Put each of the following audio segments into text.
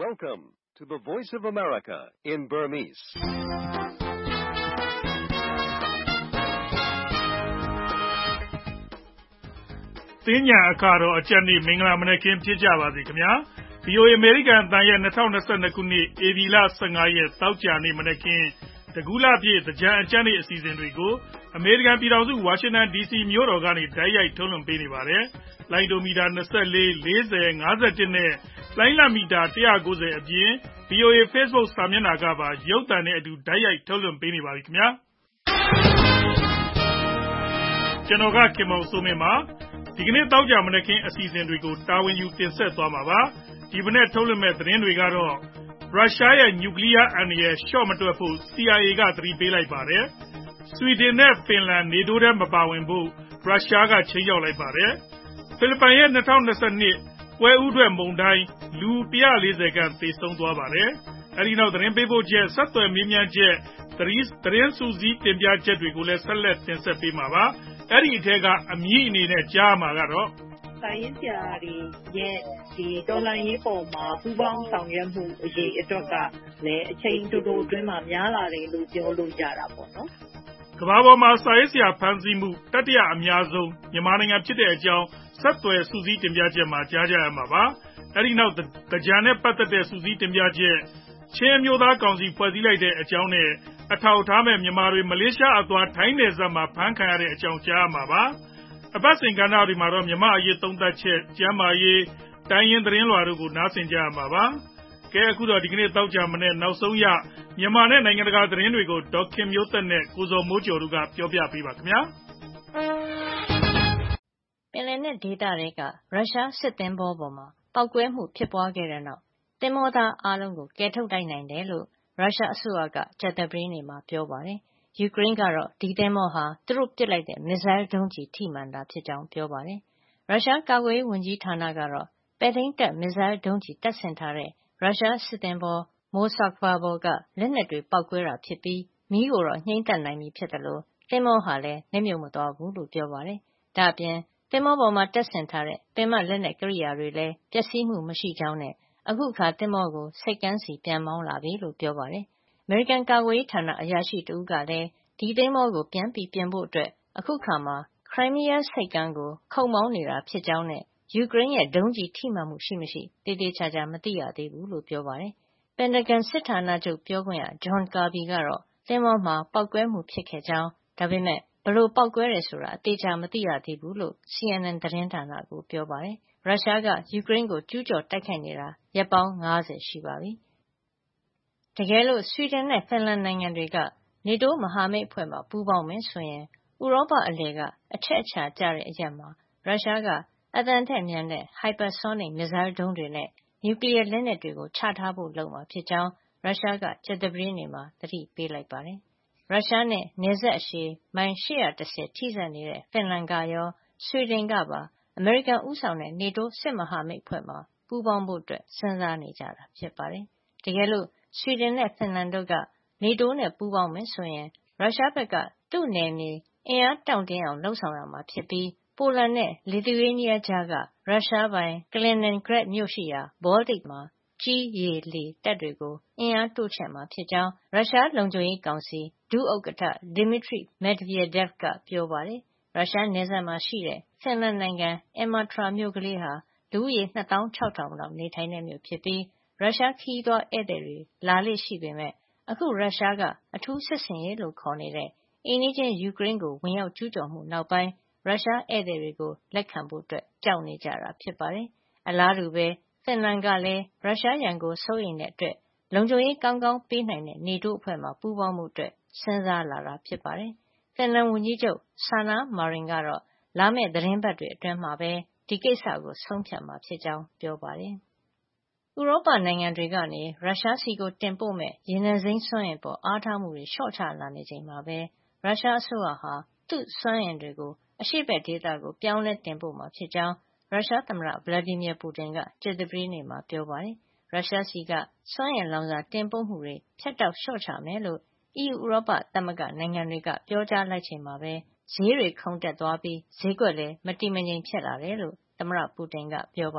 Welcome to the Voice of America in Burmese. ။သင်ညာအခါတော်အကြက်နေ့မင်္ဂလာမနက်ခင်းဖြစ်ကြပါစေခင်ဗျာ။ VOA အမေရိကန်အသံရဲ့2022ခုနှစ်ဧပြီလ15ရက်သောကြာနေ့မနက်ခင်းတကူးလပြည့်သကြံအကြက်နေ့အစီအစဉ်တွေကိုအမေရိကန်ပြည်ထောင်စုဝါရှင်တန် DC မြို့တော်ကနေတိုက်ရိုက်ထုတ်လွှင့်ပေးနေပါတယ်။လိုင်းဒိုမီတာ24 40 51နဲ့လိုင်းလမီတာ190အပြင် VOA Facebook စာမျက်နှာကပါရုပ်သံနဲ့အတူတိုက်ရိုက်ထုတ်လွှင့်ပေးနေပါပြီခင်ဗျာ။ကျွန်တော်ကခင်မောင်စိုးမင်းပါဒီကနေ့တောက်ကြမနက်ခင်းအစီအစဉ်တွေကိုတာဝန်ယူတင်ဆက်သွားမှာပါဒီမနေ့ထုတ်လွှင့်မဲ့သတင်းတွေကတော့ရုရှားရဲ့နျူကလ িয়ার အန္တရာယ်ရှော့မတွက်ဖို့ CIA ကသတိပေးလိုက်ပါတယ်ဆွီဒင်နဲ့ဖင်လန်နေတိုးထဲမပါဝင်ဖို့ရုရှားကချိန်ချောက်လိုက်ပါတယ်ဖိလစ်ပိုင်ရဲ့2022ပွဲဦးထွက်မုန်တိုင်းလူ140ခန့်သေဆုံးသွားပါတယ်အဲဒီနောက်သတင်းပေးပို့ချက်ဆက်သွယ်မေးမြန်းချက်သတင်းစူးစီးတင်ပြချက်တွေကိုလည်းဆက်လက်တင်ဆက်ပေးမှာပါအဲ့ဒီအထက်ကအမည်အနေနဲ့ကြားမှာကတော့တိုင်းရင်းပြတွေရဲ့ဒီဒေါ်လာရေးပေါ်မှာပူးပေါင်းဆောင်ရွက်မှုအရေးအတွက်ကလည်းအချိန်တိုတိုအတွင်းမှာများလာတယ်လို့ပြောလို့ရတာပေါ့နော်ကမ္ဘာပေါ်မှာစာရေးဆရာဖန်ဆီးမှုတတိယအများဆုံးမြန်မာနိုင်ငံဖြစ်တဲ့အကြောင်းဆက်သွယ်စူးစီးတင်ပြချက်မှာကြားကြရမှာပါအဲ့ဒီနောက်ကြံနဲ့ပတ်သက်တဲ့စူးစီးတင်ပြချက်ချင်းမျိုးသားကောင်စီဖွဲ့စည်းလိုက်တဲ့အကြောင်းနဲ့အထောက်ထားမဲ့မြန်မာတွေမလေးရှားအသွားထိုင်းနယ်စပ်မှာဖမ်းခံရတဲ့အကြောင်းကြားရမှာပါအပတ်စဉ်ကဏ္ဍတွေမှာတော့မြန်မာအရေးသုံးသပ်ချက်ကျမ်းမာရေးတိုင်းရင်းသတင်းလွှာတို့ကိုနားဆင်ကြရမှာပါကဲအခုတော့ဒီကနေ့တောက်ကြမနဲ့နောက်ဆုံးရမြန်မာနဲ့နိုင်ငံတကာသတင်းတွေကိုဒေါက်ခင်မျိုးသက်နဲ့ကိုဇော်မိုးကျော်တို့ကပြောပြပေးပါခင်ဗျာပင်လယ်နက်ဒေသတွေကရုရှားစစ်သင်္ဘောပေါ်မှာပောက်ကွဲမှုဖြစ်ပွားခဲ့တဲ့နောက်သင်္ဘောသားအားလုံးကိုကယ်ထုတ်နိုင်တယ်လို့ရုရှားအစိုးရကကြာသပတေးနေ့မှာပြောပါတယ်ယူကရိန်းကတော့ဒီသင်္ဘောဟာသူတို့ပစ်လိုက်တဲ့မစ်ဇိုင်းဒုံးကျည်ထိမှန်တာဖြစ်ကြောင်းပြောပါတယ်ရုရှားကာကွယ်ရေးဝန်ကြီးဌာနကတော့ပဲ့ထိန်းတပ်မစ်ဇိုင်းဒုံးကျည်တပ်ဆင်ထားတဲ့ရုရှားစစ်သင်္ဘောမိုဆာခ်ဗာဘော်ကလက်နက်တွေပောက်ကွဲတာဖြစ်ပြီးမီးကိုတော့ငြိမ်းသတ်နိုင်ပြီဖြစ်တယ်လို့သင်္ဘောဟာလည်းနစ်မြုပ်မသွားဘူးလို့ပြောပါတယ်ဒါ့အပြင်သင်္ဘောပေါ်မှာတပ်ဆင်ထားတဲ့ပင်မလက်နက်ကိရိယာတွေလည်းပျက်စီးမှုမရှိကြောင်းနဲ့အခုခါသင်္ဘောကိုဆိပ်ကမ်းစီပြန်မောင်းလာပြီလို့ပြောပါတယ်အမေရိကန်ကာကွယ်ရေးဌာနအရာရှိတဦးကလည်းဒီသင်္ဘောကိုပြန်ပြင်ဖို့အတွက်အခုခါမှာခရိုင်းမီးယားဆိပ်ကမ်းကိုခုတ်မောင်းနေတာဖြစ်ကြောင်းနဲ့ယူကရိန်းရဲ့ဒုံးကျည်ထိမှန်မှုရှိမရှိသေသေချာချာမသိရသေးဘူးလို့ပြောပါတယ်ပန်တဂန်စစ်ဌာနချုပ်ပြောခွင့်ရဂျွန်ကာဘီကတော့သင်္ဘောမှာပောက်ကွဲမှုဖြစ်ခဲ့ကြောင်းဒါပေမဲ့ဘလို့ပောက်ကွဲတယ်ဆိုတာအသေချာမသိရသေးဘူးလို့ CNN သတင်းဌာနကိုပြောပါတယ်ရုရှားကယူကရိန်းကိုကျူးကျော်တိုက်ခိုက်နေတာရက်ပေါင်း90ရှိပါပြီတကယ်လို့ဆွီဒင်နဲ့ဖင်လန်နိုင်ငံတွေက NATO မဟာမိတ်အဖွဲ့မှာပူးပေါင်းမယ်ဆိုရင်ဥရောပအလယ်ကအချက်အချာကျတဲ့အရက်မှာရုရှားကအသံထက်မြန်တဲ့ hypersonic မစ်ဇိုင်းဒုံးတွေနဲ့နျူကလ িয়ার လက်နက်တွေကိုချထားဖို့လုပ်မှာဖြစ်ကြောင်းရုရှားကကြာသပတေးနေ့မှာသတိပေးလိုက်ပါတယ်ရုရှားနဲ့နယ်စပ်အရှည်မိုင်810ထိစပ်နေတဲ့ဖင်လန်ကရောဆွီဒင်ကပါအမေရိကန်ဦးဆောင်တဲ့ NATO စစ်မဟာမိတ်အဖွဲ့မှာပူးပေါင်းဖို့စဉ်းစားနေကြတာဖြစ်ပါတယ်တကယ်လို့ဆွီဒင်နဲ့ဖင်လန်တို့က NATO နဲ့ပူးပေါင်းမယ်ဆိုရင်ရုရှားဘက်ကသူ့နယ်မြေအင်အားတောင့်တင်းအောင်လုပ်ဆောင်ရမှာဖြစ်ပြီးပိုလန်နဲ့လီသူရေးနီးယားကြားကရုရှားပိုင်ကလင်နင်ဂရတ်မြို့ရှိရာဘောလတစ်မှာကြည်းရေလေတပ်တွေကိုအင်အားတိုးချဲ့မှာဖြစ်ကြောင်းရုရှားလုံခြုံရေးကောင်စီဒုဥက္ကဋ္ဌ Dmitry Medvedev ကပြောပါတယ်ရုရှားနယ်စပ်မှာရှိတဲ့ဖင်လန်နိုင်ငံအင်မာထရာမြို့ကလေးဟာလူဦးရေ 26,000 လောက်နေထိုင်တဲ့မြို့ဖြစ်ပြီးရုရှားခရီးသွားဧည့်သည်တွေလာလေ့ရှိပေမဲ့အခုရုရှားကအထူးစစ်ဆင်ရေးလို့ခေါ်နေတဲ့အိမ်နီးချင်းယူကရိန်းကိုဝင်ရောက်ကျူးကျော်မှုနောက်ပိုင်းရုရှားဧည့်သည်တွေကိုလက်ခံဖို့ကြောက်နေကြတာဖြစ်ပါတယ်အလားတူပဲဖင်လန်ကလည်းရုရှားရန်ကိုစိုးရိမ်တဲ့အတွက်လုံခြုံရေးကောင်းကောင်းပေးနိုင်တဲ့ NATO အဖွဲ့မှာပူးပေါင်းမှုစဉ်းစားလာတာဖြစ်ပါတယ်ဖင်လန်ဝန်ကြီးချုပ်ဆာနာမာရင်ကတော့လာမယ့်သတင်းပတ်တွေအတွင်းမှာပဲဒီကိစ္စကိုဆုံးဖြတ်မှာဖြစ်ကြောင်းပြောပါတယ်ဥရောပနိုင်ငံတွေကနေရုရှားဆီကိုတင်ပို့မဲ့ရေနံစိမ်းစွမ်းအင်ပေါ်အားထားမှုတွေလျှော့ချလာနေချိန်မှာပဲရုရှားအစိုးရဟာသူ့စွမ်းအင်တွေကိုအရှေ့ဘက်ဒေသကိုပြောင်းလဲတင်ပို့မှာဖြစ်ကြောင်းရုရှားသမ္မတ Vladimir Putin ကကြာသပတေးနေ့မှာပြောပါတယ်ရုရှားဆီကစွမ်းအင်လောင်စာတင်ပို့မှုတွေဖြတ်တောက်လျှော့ချမယ်လို့ EU ဥရောပသမဂ္ဂနိုင်ငံတွေကပြောကြားလိုက်ချိန်မှာပဲဈေးတွေခုန်တက်သွားပြီးဈေးကွက်လည်းမတည်မငြိမ်ဖြစ်လာတယ်လို့သမ္မတပူတင်ကပြောပါတယ်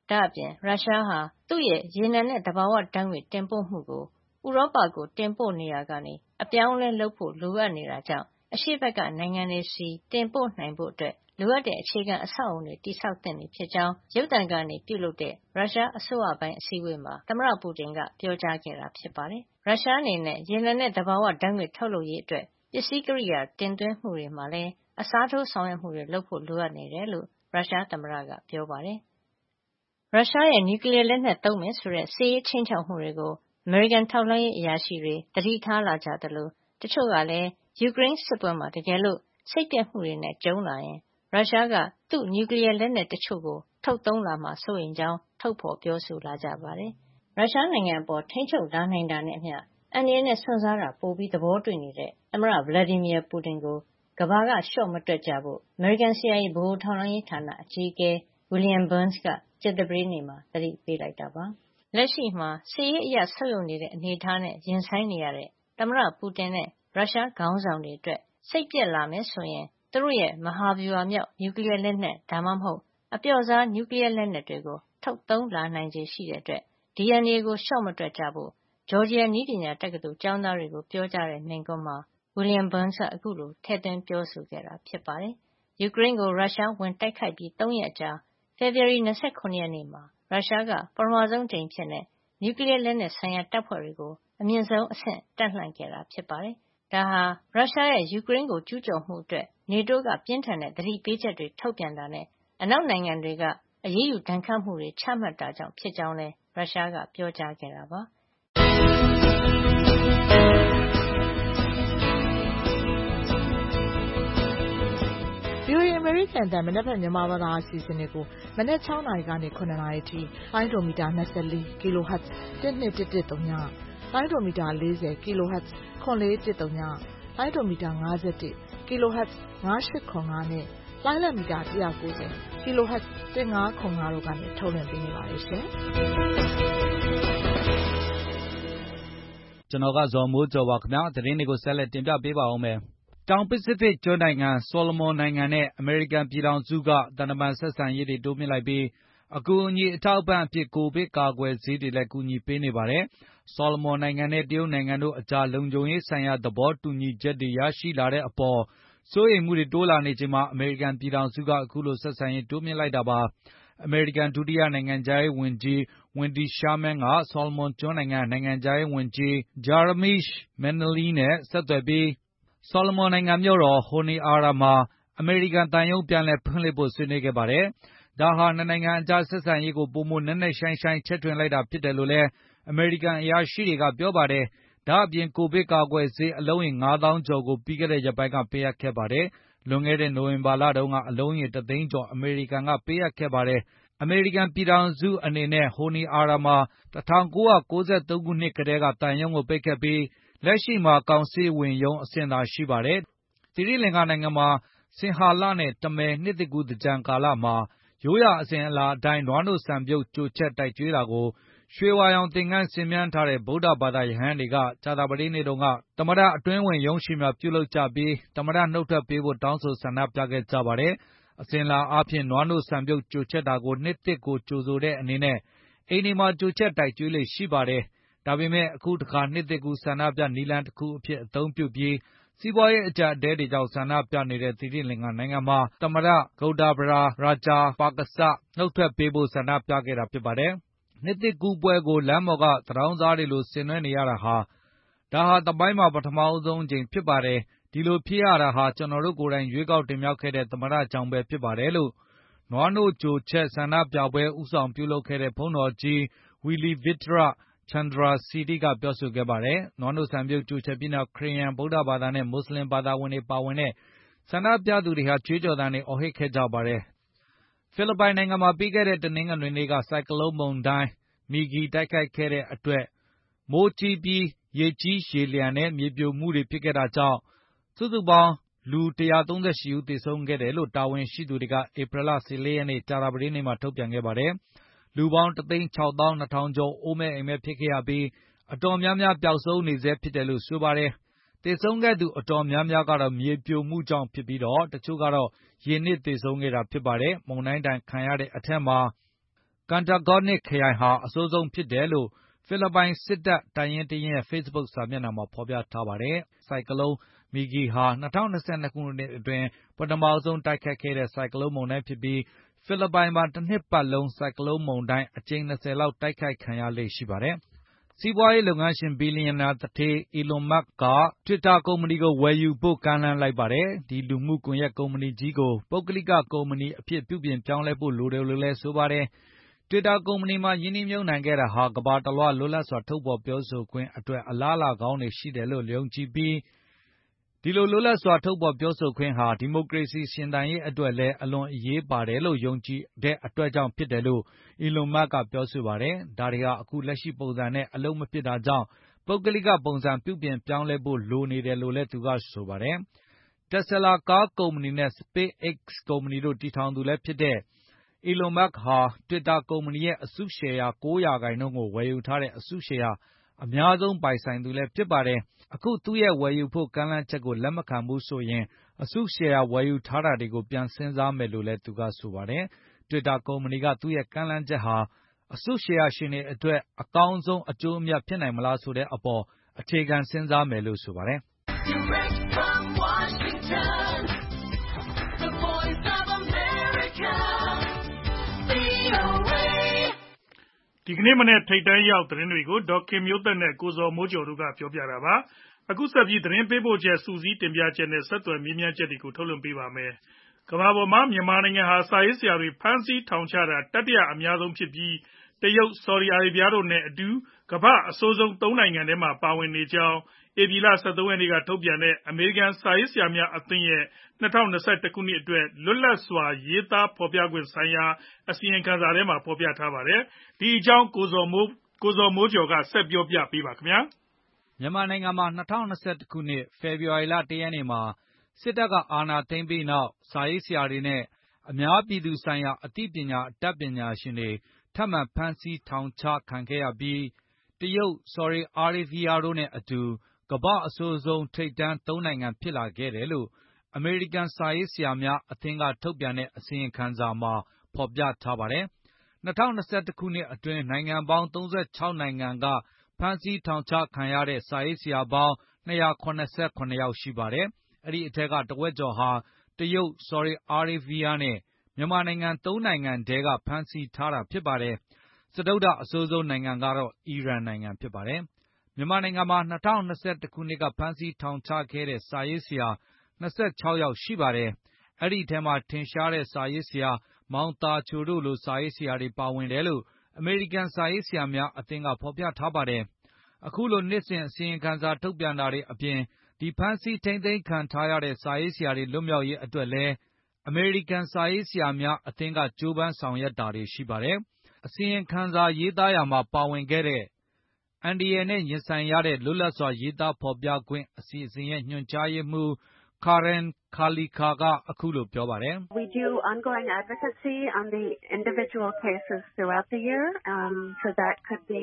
ဒါအပြင်ရုရှားဟာသူ့ရဲ့ရေနံနဲ့သဘာဝဓါတ်ငွေ့တင်ပို့မှုကိုဥရောပကိုတင်ပို့နေရာကနေအပြောင်းအလဲလုပ်ဖို့လိုအပ်နေတာကြောင့်အရှေ့ဘက်ကနိုင်ငံတွေဆီတင်ပို့နိုင်ဖို့လိုအပ်တဲ့အခြေခံအဆောက်အအုံတွေတည်ဆောက်သင့်ပြီဖြစ်ကြောင်းရုပ်သံကနေပြုလုပ်တဲ့ရုရှားအစိုးရပိုင်းအစည်းအဝေးမှာသမ္မတပူတင်ကပြောကြားခဲ့တာဖြစ်ပါတယ်။ရုရှားအနေနဲ့ရေနံနဲ့သဘာဝဓါတ်ငွေ့ထုတ်လုပ်ရေးအတွက်ပစ္စည်းကရိယာတင်သွင်းမှုတွေမှာလည်းအစားထိုးဆောင်ရွက်မှုတွေလုပ်ဖို့လိုအပ်နေတယ်လို့ရုရှားသမ္မတကပြောပါတယ်။ရုရှားရဲ့နျူကလီယားလက်နက်သုံးမယ်ဆိုတဲ့စစ်ရေးခြိမ်းခြောက်မှုတွေကိုအမေရိကန်ထောက်လှမ်းရေးအရာရှိတွေသတိထားလာကြသလိုတချို့ကလည်းယူကရိန်းစစ်ပွဲမှာတကယ်လို့စိတ်ပျက်မှုတွေနဲ့ကြုံလာရင်ရုရှားကသူ့နျူကလီယားလက်နက်တချို့ကိုထုတ်သုံးလာမှာစိုးရိမ်ကြောင်းထုတ်ဖေါ်ပြောဆိုလာကြပါတယ်။ရုရှားနိုင်ငံအပေါ်ထိန်းချုပ်လာနိုင်တာနဲ့အမျှအန္တရာယ်နဲ့စွန့်စားတာပိုပြီးသဘောတွေ့နေတဲ့သမ္မတ Vladimir Putin ကိုကမ္ဘာကလျှော့မတွက်ကြဖို့အမေရိကန် CIA ဗဟိုထောက်လှမ်းရေးဌာနအကြီးအကဲ William Burns ကကြာသပတေးနေ့မှာသတိပေးလိုက်တာပါ။လက်ရှိမှာစစ်ရေးအရဆုတ်ယုတ်နေတဲ့အနေအထားနဲ့ရင်ဆိုင်နေရတဲ့သမ္မတပူတင်နဲ့ရုရှားခေါင်းဆောင်တွေအတွက်စိတ်ပျက်လာမယ်ဆိုရင်သူတို့ရဲ့မဟာဗျူဟာမြောက်နျူကလီယားလက်နက်ဒါမှမဟုတ်အပျော့စားနျူကလီယားလက်နက်တွေကိုထုတ်သုံးလာနိုင်ခြေရှိတဲ့အတွက်ဒီအန္တရာယ်ကိုလျှော့မတွက်ကြဖို့ဂျော်ဂျီယာနည်းပညာတက္ကသိုလ်ကျောင်းသားတွေကိုပြောကြားတဲ့မိန့်ခွန်းမှာ William Burns ကအခုလိုထည့်သွင်းပြောဆိုခဲ့တာဖြစ်ပါတယ်။ယူကရိန်းကိုရုရှားဝင်တိုက်ခိုက်ပြီး3 ရက်အကြာဖေဖေါ်ဝါရီ27 ရက်နေ့မှာရုရှားကပထမဆုံးအကြိမ်အဖြစ်နျူကလီယားလက်နက်ဆိုင်ရာတပ်ဖွဲ့တွေကိုအမြင့်ဆုံးအဆင့်တက်လှမ်းခဲ့တာဖြစ်ပါတယ်။ဒါဟာရုရှားရဲ့ယူကရိန်းကိုကျူးကျော်မှုအတွက် NATO ကပြင်းထန်တဲ့သတိပေးချက်တွေထုတ်ပြန်တာနဲ့အနောက်နိုင်ငံတွေကအရေးယူဒဏ်ခတ်မှုတွေချမှတ်တာကြောင့်ဖြစ်ကြောင်းလည်းရုရှားကပြောကြားခဲ့တာပါ။ VOA အမေရိကန်အသံမနက်ဖြန်မြန်မာဘာသာအစီအစဉ်တွေကိုမနက်6 နာရီကနေ9 နာရီအထိလိုင်းဒိုမီတာ24 kHz 12110လိုင်းဒိုမီတာ40 kHz 9410လိုင်းဒိုမီတာ51 kHz 9805နဲ့လိုင်းလမီတာ190 kHz 1505တို့ကနေထုတ်လွှင့်ပေးနေပါတယ်ရှင်။ကျွန်တော်ကဇော်မိုးကျော်ပါခင်ဗျာသတင်းတွေကိုဆက်လက်တင်ပြပေးပါဦးမယ်။တောင်ပစိဖိတ်ကျွန်းနိုင်ငံဆော်လမွန်နိုင်ငံနဲ့အမေရိကန်ပြည်ထောင်စုကသံတမန်ဆက်ဆံရေးတွေတိုးမြှင့်လိုက်ပြီးအကူအညီအထောက်အပံ့အဖြစ်ကိုဗစ်ကာကွယ်ဆေးတွေလည်းကူညီပေးနေပါတယ်။ဆော်လမွန်နိုင်ငံနဲ့တရုတ်နိုင်ငံတို့အကြားလုံခြုံရေးဆိုင်ရာသဘောတူညီချက်တွေရရှိလာတဲ့အပေါ်စိုးရိမ်မှုတွေတိုးလာနေချိန်မှာအမေရိကန်ပြည်ထောင်စုကအခုလိုဆက်ဆံရေးတိုးမြှင့်လိုက်တာပါ။အမေရိကန်ဒုတိယနိုင်ငံခြားရေးဝန်ကြီး Wendy Sherman ကဆော်လမွန်ကျွန်းနိုင်ငံခြားရေးဝန်ကြီး Jeremiah Manley နဲ့ဆက်သွယ်ပြီးဆော်လမွန်နိုင်ငံမြို့တော်ဟိုနီအာရာမှာအမေရိကန်သံရုံးပြန်လည်ဖွင့်လှစ်ဖို့ဆွေးနွေးခဲ့ပါတယ်။ဒါဟာနှစ်နိုင်ငံအကြားဆက်ဆံရေးကိုပိုမိုနက်နက်ရှိုင်းရှိုင်းချဲ့ထွင်လိုက်တာဖြစ်တယ်လို့လည်းအမေရိကန်အရာရှိတွေကပြောပါတယ်။ဒါ့အပြင်ကိုဗစ်ကာကွယ်ဆေးအလုံးရေ5000ကျော်ကိုပြီးခဲ့တဲ့ရက်ပိုင်းကပေးအပ်ခဲ့ပါတယ်။လွန်ခဲ့တဲ့နိုဝင်ဘာလတုန်းကအလုံးရေ1သိန်းကျော်အမေရိကန်ကပေးအပ်ခဲ့ပါတယ်။အမေရိကန်ပြည်ထောင်စုအနေနဲ့ဟိုနီအာရာမှာ1993ခုနှစ်ကတည်းကသံရုံးကိုပိတ်ခဲ့ပြီးလက်ရှိမှာကောင်စစ်ဝင်ရုံးအဆင့်သာရှိပါတယ်။သီရိလင်္ကာနိုင်ငံမှာဆင်ဟာလနဲ့တမယ်နှစ်သစ်ကူးသင်္ကြန်ကာလမှာရိုးရာအစဉ်အလာအတိုင်းနွားနို့စံပြုတ်ကြိုချက်တိုက်ကျွေးတာကိုရွှေဝါရောင်သင်္ကန်းဆင်မြန်းထားတဲ့ဗုဒ္ဓဘာသာရဟန်းတွေကကြာသပတေးနေ့တုန်းကသမ္မတအတွင်းဝင်ရုံးရှိများပြုလုပ်ကြပြီးသမ္မတနှုတ်ထွက်ပေးဖို့တောင်းဆိုဆန္ဒပြခဲ့ကြပါတယ်။အစဉ်အလာအားဖြင့်နွားနို့စံပြုတ်ကြိုချက်တာကိုနှစ်သစ်ကိုကြိုဆိုတဲ့အနေနဲ့အိမ်တွေမှာကြိုချက်တိုက်ကျွေးလေ့ရှိပါတယ်။ဒါပေမဲ့အခုတခါနှစ်သစ်ကူးဆန္ဒပြနည်းလမ်းတစ်ခုအဖြစ်အသုံးပြုပြီးစီးပွားရေးအကျပ်အတည်းတွေကြောင့်ဆန္ဒပြနေတဲ့သီရိလင်္ကာနိုင်ငံမှာသမ္မတဂုတ္တဘရာရာဂျာပါကစနှုတ်ထွက်ပေးဖို့ဆန္ဒပြခဲ့တာဖြစ်ပါတယ်။နှစ်သစ်ကူးပွဲကိုလမ်းပေါ်ကသူတောင်းစားတွေလိုဆင်နွှဲနေရတာဟာသမိုင်းမှာပထမဆုံးအကြိမ်ဖြစ်ပါတယ်။ဒီလိုဖြစ်ရတာဟာကျွန်တော်တို့ကိုယ်တိုင်ရွေးကောက်တင်မြှောက်ခဲ့တဲ့သမ္မတကြောင့်ပဲဖြစ်ပါတယ်လို့နွားနို့ကြိုချက်ဆန္ဒပြပွဲဦးဆောင်ပြုလုပ်ခဲ့တဲ့ဘုန်းတော်ကြီးဝီလီဗစ်တရချန်ဒရာစီတီကပြောဆိုခဲ့ပါတယ်။နွားနို့စံပြုတ်ကြိုချက်ပြီးနောက်ခရစ်ယာန်ဗုဒ္ဓဘာသာနဲ့မွတ်စလင်ဘာသာဝင်တွေပါဝင်တဲ့ဆန္ဒပြသူတွေဟာကြွေးကြော်သံတွေအော်ဟစ်ခဲ့ကြပါတယ်။ဖိလစ်ပိုင်နိုင်ငံမှာပြီးခဲ့တဲ့တနင်္ဂနွေနေ့ကဆိုင်ကလုန်းမုန်တိုင်းမီဂီတိုက်ခိုက်ခဲ့တဲ့အတွက်မိုးကြီးပြီးရေကြီးရေလျှံတဲ့မြေပြိုမှုတွေဖြစ်ခဲ့တာကြောင့်စုစုပေါင်းလူ138ဦးသေဆုံးခဲ့တယ်လို့တာဝန်ရှိသူတွေကဧပြီလ14ရက်နေ့ကြာသပတေးနေ့မှာထုတ်ပြန်ခဲ့ပါတယ်။လူပေါင်း1,620,000 ကျော်အိုးမဲ့အိမ်မဲ့ဖြစ်ခဲ့ရပြီးအတော်များများပျောက်ဆုံးနေဆဲဖြစ်တယ်လို့ဆိုပါတယ်။သေဆုံးခဲ့သူအတော်များများကတော့မြေပြိုမှုကြောင့်ဖြစ်ပြီးတချို့ကတော့ရေနစ်သေဆုံးခဲ့တာဖြစ်ပါတယ်။မုန်တိုင်းဒဏ်ခံရတဲ့အထက်မှာကန်တာဂေါနစ်ခရိုင်ဟာအဆိုးဆုံးဖြစ်တယ်လို့ဖိလစ်ပိုင်စစ်တပ်တိုင်ရင်တရင်ရဲ့ Facebook စာမျက်နှာမှာဖော်ပြထားပါတယ်။ဆိုင်ကလုန်းမီဂီဟာ2022 ခုနှစ်အတွင်းပထမဆုံးတိုက်ခတ်ခဲ့တဲ့ဆိုင်ကလုန်းမုန်တိုင်းဖြစ်ပြီးဖိလစ်ပိုင်မှာတစ်နှစ်ပတ်လုံးဆိုင်ကလုန်းမုန်တိုင်းအကြိမ်20လောက်တိုက်ခိုက်ခံရလေ့ရှိပါတယ်။စီးပွားရေးလုပ်ငန်းရှင်ဘီလီယံနာသူဌေး Elon Musk က Twitter ကုမ္ပဏီကိုဝယ်ယူဖို့ကမ်းလှမ်းလိုက်ပါတယ်။ဒီလူမှုကွန်ရက်ကုမ္ပဏီကြီးကိုပုဂ္ဂလိကကုမ္ပဏီအဖြစ်ပြုပြင်ပြောင်းလဲဖို့လိုတယ်လို့လည်းဆိုပါတယ်။ Twitter ကုမ္ပဏီမှာရင်းနှီးမြှုပ်နှံခဲ့တာဟာကမ္ဘာတလွှားလွတ်လပ်စွာထုတ်ဖော်ပြောဆိုခွင့်အတွက်အလားအလာကောင်းတွေရှိတယ်လို့ယုံကြည်ပြီးဒီလိုလွတ်လပ်စွာထုတ်ဖော်ပြောဆိုခွင့်ဟာဒီမိုကရေစီရှင်သန်ရေးအတွက်လည်းအလွန်အရေးပါတယ်လို့ယုံကြည်တဲ့အတွက်ကြောင့်ဖြစ်တယ်လို့ Elon Musk ကပြောဆိုပါတယ်။ဒါတွေဟာအခုလက်ရှိပုံစံနဲ့အလုပ်မဖြစ်တာကြောင့်ပုဂ္ဂလိကပုံစံပြုပြင်ပြောင်းလဲဖို့လိုနေတယ်လို့လည်းသူကဆိုပါတယ်။ Tesla ကားကုမ္ပဏီနဲ့ SpaceX ကုမ္ပဏီတို့တည်ထောင်သူလည်းဖြစ်တဲ့Elon Musk ဟာ Twitter ကုမ္ပဏီရဲ့အစုရှယ်ယာ9%ကိုဝယ်ယူထားတဲ့အစုရှယ်ယာအများဆုံးပိုင်ဆိုင်သူလည်းဖြစ်ပါတယ်။အခုသူ့ရဲ့ဝယ်ယူဖို့ကမ်းလှမ်းချက်ကိုလက်မခံဘူးဆိုရင်အစုရှယ်ယာဝယ်ယူထားတာတွေကိုပြန်စဉ်းစားမယ်လို့လည်းသူကဆိုပါတယ်။ Twitter ကုမ္ပဏီကသူ့ရဲ့ကမ်းလှမ်းချက်ဟာအစုရှယ်ယာရှင်တွေအတွက်အကောင်းဆုံးအကျိုးအမြတ်ဖြစ်နိုင်မလားဆိုတဲ့အပေါ်အခြေခံစဉ်းစားမယ်လို့ဆိုပါတယ်။ဒီကနေ့မနေ့ထိတ်တန်းရောက်သတင်းတွေကိုဒေါက်ခင်မျိုးသက်နဲ့ကိုဇော်မိုးကျော်တို့ကပြောပြတာပါ။အခုဆက်ပြီးသတင်းပေးပို့ချက်စူးစီးတင်ပြချက်နဲ့ဆက်သွယ်မေးမြန်းချက်တွေကိုထုတ်လွှင့်ပေးပါမယ်။ကမ္ဘာပေါ်မှာမြန်မာနိုင်ငံဟာစာရေးဆရာတွေဖမ်းဆီးထောင်ချတာတတိယအများဆုံးဖြစ်ပြီးတရုတ်၊ဆော်ဒီအာရေဗျတို့နဲ့အတူကမ္ဘာ့အဆိုးဆုံး3နိုင်ငံထဲမှာပါဝင်နေကြောင်းဧပြီလ 23 ရက်နေ့ကထုတ်ပြန်တဲ့အမေရိကန်စာရေးဆရာများအသင်းရဲ့2021 ခုနှစ်အတွက်လွတ်လပ်စွာရေးသားဖော်ပြခွင့်ဆိုင်ရာအစီရင်ခံစာထဲမှာဖော်ပြထားပါတယ်။ဒီအကြောင်းကိုဇော်မိုးကျော်ကဆက်ပြောပြပါမယ်။မြန်မာနိုင်ငံမှာ2021 ခုနှစ်ဖေဖော်ဝါရီလ1 ရက်နေ့မှာစစ်တပ်ကအာဏာသိမ်းပြီးနောက်စာရေးဆရာတွေနဲ့အများပြည်သူဆိုင်ရာအသိပညာအတတ်ပညာရှင်တွေထပ်မံဖမ်းဆီးထောင်ချခံခဲ့ရပြီးတရုတ်၊ဆော်ဒီအာရေဗျတို့နဲ့အတူကမ္ဘာ့အဆိုးဆုံးထိပ်တန်း3နိုင်ငံဖြစ်လာခဲ့တယ်လို့အမေရိကန်စာရေးဆရာများအသင်းကထုတ်ပြန်တဲ့အစီရင်ခံစာမှာဖော်ပြထားပါတယ်။2021 ခုနှစ်အတွင်းနိုင်ငံပေါင်း36နိုင်ငံကဖမ်းဆီးထောင်ချခံရတဲ့စာရေးဆရာပေါင်း287ယောက်ရှိပါတယ်။အဲဒီအထက်ကတဝက်ကျော်ဟာတရုတ်၊ဆော်ဒီအာရေဗျနဲ့မြန်မာနိုင်ငံ3နိုင်ငံထဲကဖမ်းဆီးထားတာဖြစ်ပါတယ်။စတုတ္ထအဆိုးဆုံးနိုင်ငံကတော့အီရန်နိုင်ငံဖြစ်ပါတယ်။မြန်မာနိုင်ငံမှာ2021 ခုနှစ်ကဖမ်းဆီးထောင်ချခဲ့တဲ့စာရေးဆရာ26ယောက်ရှိပါတယ်။အဲဒီအထဲမှာထင်ရှားတဲ့စာရေးဆရာမောင်သာချိုတို့လိုစာရေးဆရာတွေပါဝင်တယ်လို့အမေရိကန်စာရေးဆရာများအသင်းကဖော်ပြထားပါတယ်။အခုလိုနှစ်စဉ်အစီရင်ခံစာထုတ်ပြန်တာတွေအပြင်ဒီဖမ်းဆီးထိန်းသိမ်းခံထားရတဲ့စာရေးဆရာတွေလွတ်မြောက်ရေးအတွက်လည်းအမေရိကန်စာရေးဆရာများအသင်းကကြိုးပမ်းဆောင်ရွက်တာတွေရှိပါတယ်။အစီရင်ခံစာရေးသားရာမှာပါဝင်ခဲ့တဲ့အန္တရာယ်နဲ့ရင်ဆိုင်ရတဲ့လွတ်လပ်စွာရေးသားဖော်ပြခွင့်အစီအစဉ်ရဲ့ညွှန်ကြားရေးမှူးKaren Khalilka ကအခုလိုပြောပါတယ်။ We do ongoing advocacy on the individual cases throughout the year. So that could be,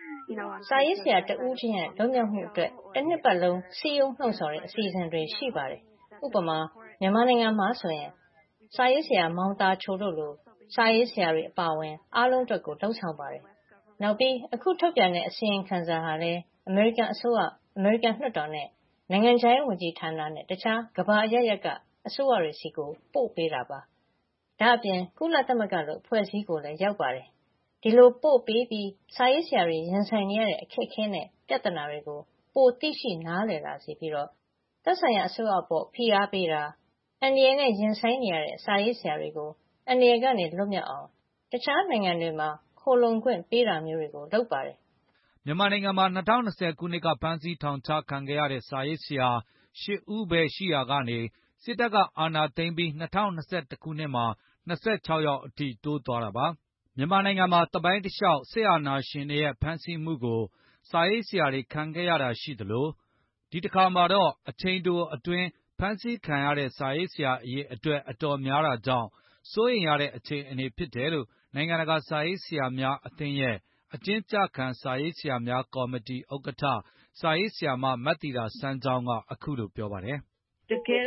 on စာရေးဆရာတဦးချင်းရဲ့လွတ်မြောက်မှုအတွက်တစ်နှစ်ပတ်လုံးစည်းရုံးနှုတ်ဆော်တဲ့အစီအစဉ်တွေရှိပါတယ်။ဥပမာမြန်မာနိုင်ငံမှာဆိုရင်စာရေးဆရာမောင်သာချိုတို့လိုစာရေးဆရာတွေအပါအဝင်အားလုံးအတွက်ကိုလှုံ့ဆော်ပါတယ်။နောက်ပြီးအခုထုတ်ပြန်တဲ့အစီရင်ခံစာဟာလည်းအမေရိကန်အစိုးရအမေရိကန်လွှတ်တော်နဲ့နိုင်ငံခြားရေးဝန်ကြီးဌာနနဲ့တခြားကမ္ဘာအရပ်ရပ်ကအစိုးရတွေစီကိုပို့ပေးတာပါ။ဒါအပြင်ကုလသမဂ္ဂလိုအဖွဲ့အစည်းကိုလည်းရောက်ပါတယ်။ဒီလိုပို့ပေးပြီးစာရေးဆရာတွေရင်ဆိုင်နေရတဲ့အခက်အခဲနဲ့ပြဿနာတွေကိုပိုသိရှိနားလည်လာစေပြီးတော့သက်ဆိုင်ရာအစိုးရအပေါ်ဖိအားပေးတာအန္တရာယ်နဲ့ရင်ဆိုင်နေရတဲ့စာရေးဆရာတွေကိုအန္တရာယ်ကနေလွတ်မြောက်အောင်တခြားနိုင်ငံတွေမှာခိုလုံခွင့်ပေးတာမျိုးတွေကိုလုပ်ပါတယ်။မြန်မာနိုင်ငံမှာ2020 ခုနှစ်ကဖမ်းဆီးထောင်ချခံခဲ့ရတဲ့စာရေးဆရာ8ဦးပဲရှိရာကနေစစ်တပ်ကအာဏာသိမ်းပြီး2021 ခုနှစ်မှာ26ယောက်အထိတိုးသွားတာပါ။မြန်မာနိုင်ငံမှာသမိုင်းတလျှောက်စစ်အာဏာရှင်တွေရဲ့ဖမ်းဆီးမှုကိုစာရေးဆရာတွေခံခဲ့ရတာရှိသလိုဒီတခါမှာတော့အချိန်တိုအတွင်းဖမ်းဆီးခံရတဲ့စာရေးဆရာအရေအတွက်အတော်များတာကြောင့်စိုးရိမ်ရတဲ့အခြေအနေဖြစ်တယ်လို့နိုင်ငံတကာစာရေးဆရာများအသင်းရဲ့အကျဉ်းကျခံစာရေးဆရာများကော်မတီဥက္ကဋ္ဌစာရေးဆရာမမတ်တီတာစန်းချောင်းကအခုလိုပြောပါတယ်တကယ်တမ်းအ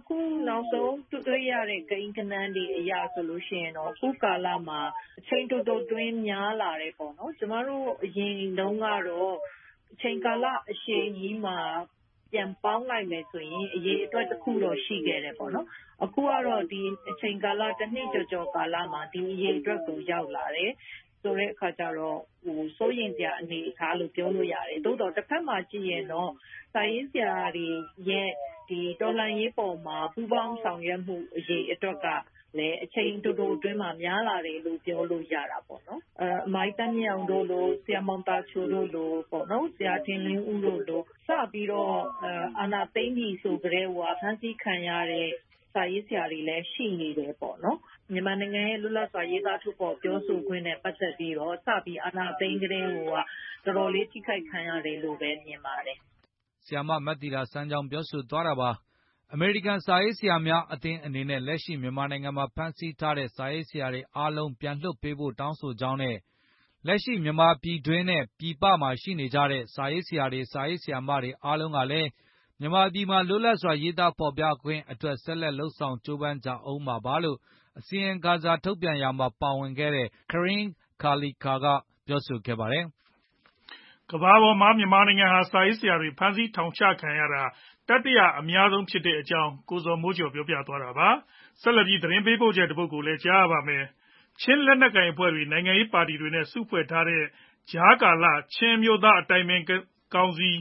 အခုနောက်ဆုံးတွေ့ရတဲ့ကိန်းဂဏန်းတွေအရဆိုလို့ရှိရင်တော့အခုကာလမှာအချိန်တိုတိုတွင်းများလာတယ်ပေါ့နော်ကျမတို့အရင်တုန်းကတော့အချိန်ကာလအရှည်ကြီးမှာပြန်ပေါင်းလိုက်မယ်ဆိုရင်အရေးအတွက်တစ်ခုတော့ရှိခဲ့တယ်ပေါ့နော်အခုကတော့ဒီအချိန်ကာလတစ်နှစ်ကျော်ကာလမှာဒီအရေးအတွက်ကိုရောက်လာတယ်ဆိုတဲ့အခါကျတော့စိုးရိမ်စရာအနေအထားလို့ပြောလို့ရတယ်သို့တော့တစ်ဖက်မှာကြည့်ရင်တော့စာရေးဆရာတွေရဲ့ဒီတော်လှန်ရေးပေါ်မှာပူးပေါင်းဆောင်ရွက်မှုအရေးအတွက်ကလည်းအချိန်တိုတိုအတွင်းမှာများလာတယ်လို့ပြောလို့ရတာပေါ့နော်အမိုက်တမ်းမြောင်တို့လိုဆရာမောင်သားချိုတို့လိုပေါ့နော်ဆရာထင်လင်းဦးတို့လိုစပြီးတော့အာနာသိမ့်ပြီဆိုကြတဲ့ဟိုဖန်ဆီးခံရတဲ့စာရေးဆရာတွေလည်းရှိနေတယ်ပေါ့နော်မြန်မာနိုင်ငံရဲ့လွတ်လပ်စွာရေးသားထုတ်ဖော်ပြောဆိုခွင့်နဲ့ပတ်သက်ပြီးတော့စပြီးအာဏာသိမ်းကြတဲ့ဟိုကတော်တော်လေးထိခိုက်ခံရတယ်လို့ပဲမြင်ပါတယ်။ဆီယာမမတ်တီလာစန်းချောင်းပြောဆိုသွားတာပါ။အမေရိကန်စာရေးဆရာများအသင်းအနေနဲ့လက်ရှိမြန်မာနိုင်ငံမှာဖမ်းဆီးထားတဲ့စာရေးဆရာတွေအားလုံးပြန်လွှတ်ပေးဖို့တောင်းဆိုကြောင်းနဲ့လက်ရှိမြန်မာပြည်တွင်းနဲ့ပြည်ပမှာရှိနေကြတဲ့စာရေးဆရာတွေစာရေးဆရာမတွေအားလုံးကလည်းမြန်မာပြည်မှာလွတ်လပ်စွာရေးသားဖော်ပြခွင့်အတွက်ဆက်လက်လှုပ်ဆောင်ကြိုးပမ်းကြအောင်ပါလို့အစီရင်ခံစာထုတ်ပြန်ရာမှာပါဝင်ခဲ့တဲ့ Kareem Khalekha ကပြောဆိုခဲ့ပါတယ်။ကမ္ဘာပေါ်မှာမြန်မာနိုင်ငံဟာစာရေးဆရာတွေဖမ်းဆီးထောင်ချခံရတာတတိယအများဆုံးဖြစ်တဲ့အကြောင်းကိုဇော်မိုးကျော်ပြောပြသွားတာပါ။ဆက်လက်ပြီးသတင်းပေးပို့ချက်တစ်ပုဒ်ကိုလည်းကြားရပါမယ်။ချင်းလက်နက်ကိုင်အဖွဲ့တွေနိုင်ငံရေးပါတီတွေနဲ့စုဖွဲ့ထားတဲ့ကြားကာလချင်းမျိုးသားအတိုင်းအမြံကောင်စီ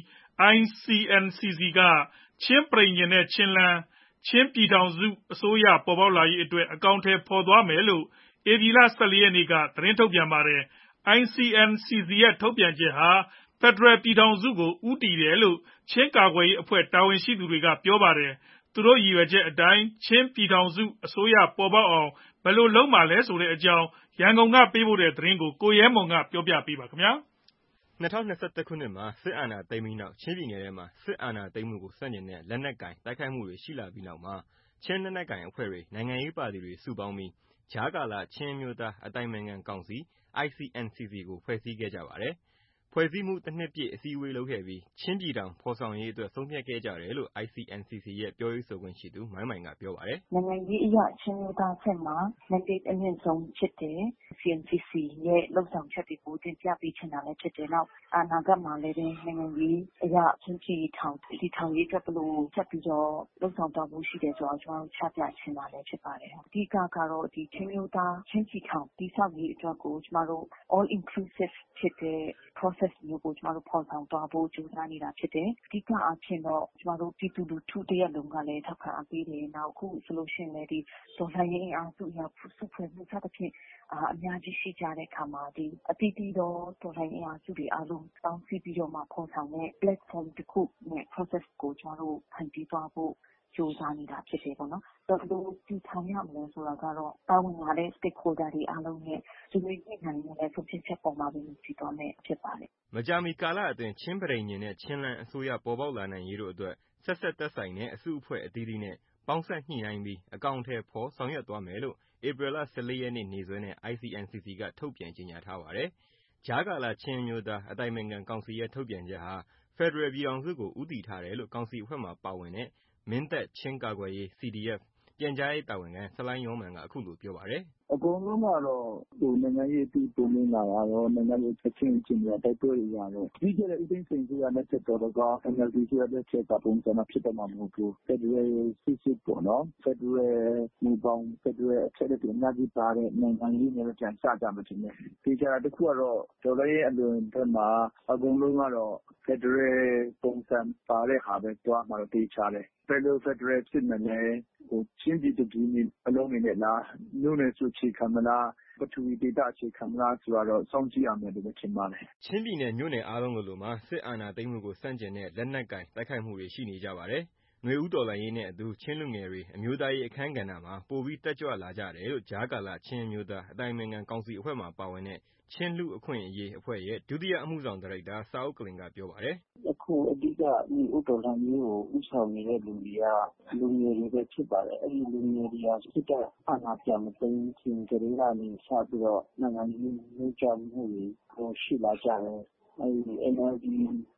ICNCC ကချင်းပရိညင်နဲ့ချင်းလန်းချင်းပြည်ထောင်စုအစိုးရပေါ်ပေါက်လာရေးအတွက်အကောင့်ထဲပေါ်သွားမယ်လို့ဧပြီလ14ရက်နေ့ကသတင်းထုတ်ပြန်ပါတယ်။ ICNCC ရဲ့ထုတ်ပြန်ချက်ဟာဖက်ဒရယ်ပြည်ထောင်စုကိုဦးတည်တယ်လို့ချင်းကာကွယ်ရေးအဖွဲ့တာဝန်ရှိသူတွေကပြောပါတယ်။သူတို့ရည်ရွယ်ချက်အတိုင်းချင်းပြည်ထောင်စုအစိုးရပေါ်ပေါက်အောင်ဘယ်လိုလုပ်မှာလဲဆိုတဲ့အကြောင်းရန်ကုန်ကပေးပို့တဲ့သတင်းကိုကိုရဲမွန်ကပြောပြပေးပါခင်ဗျာ။2021ခုနှစ်မှာစစ်အာဏာသိမ်းပြီးနောက်ချင်းပြည်နယ်ထဲမှာစစ်အာဏာသိမ်းမှုကိုဆန့်ကျင်တဲ့လက်နက်ကိုင်တိုက်ခိုက်မှုတွေရှိလာပြီးနောက်မှာချင်းလက်နက်ကိုင်အဖွဲ့တွေနိုင်ငံရေးပါတီတွေစုပေါင်းပြီးကြားကာလချင်းမျိုးသားအတိုင်းအမြံကောင်စီ ICNCC ကိုဖွဲ့စည်းခဲ့ကြပါတယ်။ဖွဲ့စည်းမှုတစ်နှစ်ပြည့်အစည်းအဝေးလုပ်ခဲ့ပြီးချင်းပြည်ထောင်ဖော်ဆောင်ရေးအတွက်ဆုံးဖြတ်ခဲ့ကြတယ်လို့ ICNCC ရဲ့ပြောရေးဆိုခွင့်ရှိသူမိုင်းမိုင်ကပြောပါတယ်။နိုင်ငံရေးအရာချင်းမျိုးသားဆက်မှာ mandate အမြင့်ဆုံးဖြစ်တဲ့ ICNCC ရဲ့လှုပ်ဆောင်ချက်တွေကိုတင်ပြပေးချင်တာလည်းဖြစ်တယ်။နောက်အနာဂတ်မှာလည်းနိုင်ငံရေးအရာချင်းပြည်ထောင်ရေးအတွက်ဘယ်လိုဆက်ပြီးတော့လှုပ်ဆောင်သွားဖို့ရှိတယ်ဆိုတော့ကျွန်တော်တို့ချပြချင်တာလည်းဖြစ်ပါတယ်။အဓိကကတော့ဒီချင်းမျိုးသားချင်းပြည်ထောင်တည်ဆောက်ရေးအတွက်ကိုကျွန်တော်တို့ all inclusive ဖြစ်တဲ့ process မျိုးကိုကျွန်တော်တို့ဖော်ဆောင်သွားဖို့ကြိုးစားနေတာဖြစ်တယ်။အဓိကအားဖြင့်တော့ကျွန်တော်တို့ပြည်သူလူထုတရက်လုံးကလည်းထောက်ခံအားပေးတယ်။နောက်အခုဆိုလို့ရှိရင်လည်းဒီဒေါ်လာရင်းအင်အားစုအရာစုဖွဲ့မှုစသဖြင့်အများကြီးရှိကြတဲ့အခါမှာဒီအတီးတီးတော့ဒေါ်လာရင်းအင်အားစုတွေအားလုံးပေါင်းစည်းပြီးတော့မှဖော်ဆောင်တဲ့ platform တစ်ခုနဲ့ process ကိုကျွန်တော်တို့ဖန်တီးသွားဖို့ကြိုးစားနေတာဖြစ်တယ်ပေါ့နော်။ဘယ်လိုတည်ထောင်ရမလဲဆိုတာကတော့ပါဝင်လာတဲ့ stakeholder တွေအားလုံးနဲ့ဆွေးနွေးညှိနှိုင်းနေတဲ့ဆုံးဖြတ်ချက်ပေါ်မှာပဲတည်သွားမယ်ဖြစ်ပါတယ်။မကြာမီကာလအတွင်းချင်းပရိညင်နဲ့ချင်းလန်းအစိုးရပေါ်ပေါက်လာနိုင်ရေးတို့အတွက်ဆက်သက်ဆိုင်တဲ့အစုအဖွဲ့အသီးသီးနဲ့ပေါင်းစပ်ညှိနှိုင်းပြီးအကောင့်ထဲဖော်ဆောင်ရွက်သွားမယ်လို့ဧပြီလ14ရက်နေ့စွဲနဲ့ ICNCC ကထုတ်ပြန်ကြေညာထားပါတယ်။ကြားကာလချင်းမျိုးသားအတိုင်းအမြံကောင်စီရဲ့ထုတ်ပြန်ချက်ဟာဖက်ဒရယ်ပြည်ထောင်စုကိုဦးတည်ထားတယ်လို့ကောင်စီအဖွဲ့မှာပါဝင်တဲ့မင်းတပ်ချင်းကာကွယ်ရေး CDF ပြန်ကြားရေးတာဝန်ခံဆလိုင်းယောမန်ကအခုလိုပြောပါတယ်။အကုန်လုံးကတော့နိုင်ငံရေးအသိပုံမင်းလာတာရောနိုင်ငံရေးချက်ချင်းချင်းရတိုက်ပွဲတွေရတော့ပြီးခဲ့တဲ့ဦးသိန်းစိန်ဆိုရတဲ့ချက်တော်က NLD ဆိုရတဲ့ချက်ကပုံစံဖြစ်တော့မှာမဟုတ်ဘူးဖက်ဒရယ်စစ်ပေါ့နော်ဖက်ဒရယ်မူပေါင်းဖက်ဒရယ်အချက်တွေအများကြီးပါတဲ့နိုင်ငံရေးနဲ့ပြန်စကြမယ်ထင်တယ်ဒီကြတာတခုကတော့ဒေါ်လာရဲ့အလွန်ဘက်မှာအကုန်လုံးကတော့ဖက်ဒရယ်ပုံစံပါတဲ့ဟာပဲတွားမှာတေးချတယ်ဖက်ဒရယ်စစ်မှန်တယ်ချင်းပြည်သူတွေအလုံးနဲ့လားမြို့နယ်စုချီခံမလားပထဝီဒေတာအခြေခံမလားဆိုတော့စောင့်ကြည့်ရမယ်လို့ထင်ပါတယ်ချင်းပြည်နယ်မြို့နယ်အားလုံးလိုမှာစစ်အာဏာသိမ်းမှုကိုစန့်ကျင်တဲ့လက်နက်ကင်တိုက်ခိုက်မှုတွေရှိနေကြပါတယ်။ຫນွေဦးတော်လှန်ရေးနဲ့အတူချင်းလူငယ်တွေအမျိုးသားရေးအခန်းကဏ္ဍမှာပိုပြီးတက်ကြွလာကြတယ်လို့ကြားကာလချင်းမျိုးသားအတိုင်းအမြံကောင်စီအဖွဲ့မှာပါဝင်တဲ့ချင်းလူအခွင့်အရေးအဖွဲ့ရဲ့ဒုတိယအမှုဆောင်ဒါရိုက်တာစာအုပ်ကလင်ကပြောပါတယ်။အခုအဓိကဒီဥတော်လှန်ရေးကိုဥဆောင်နေတဲ့လူတွေကလူငယ်တွေပဲဖြစ်ပါတယ်။အဲဒီလူငယ်တွေကစစ်တပ်အာဏာပြန်မသိမ်းခင်ကလေးကနေစပြီးတော့နိုင်ငံရေးနှိုးချမှုတွေရှိလာကြတယ်။အဲဒီ NLD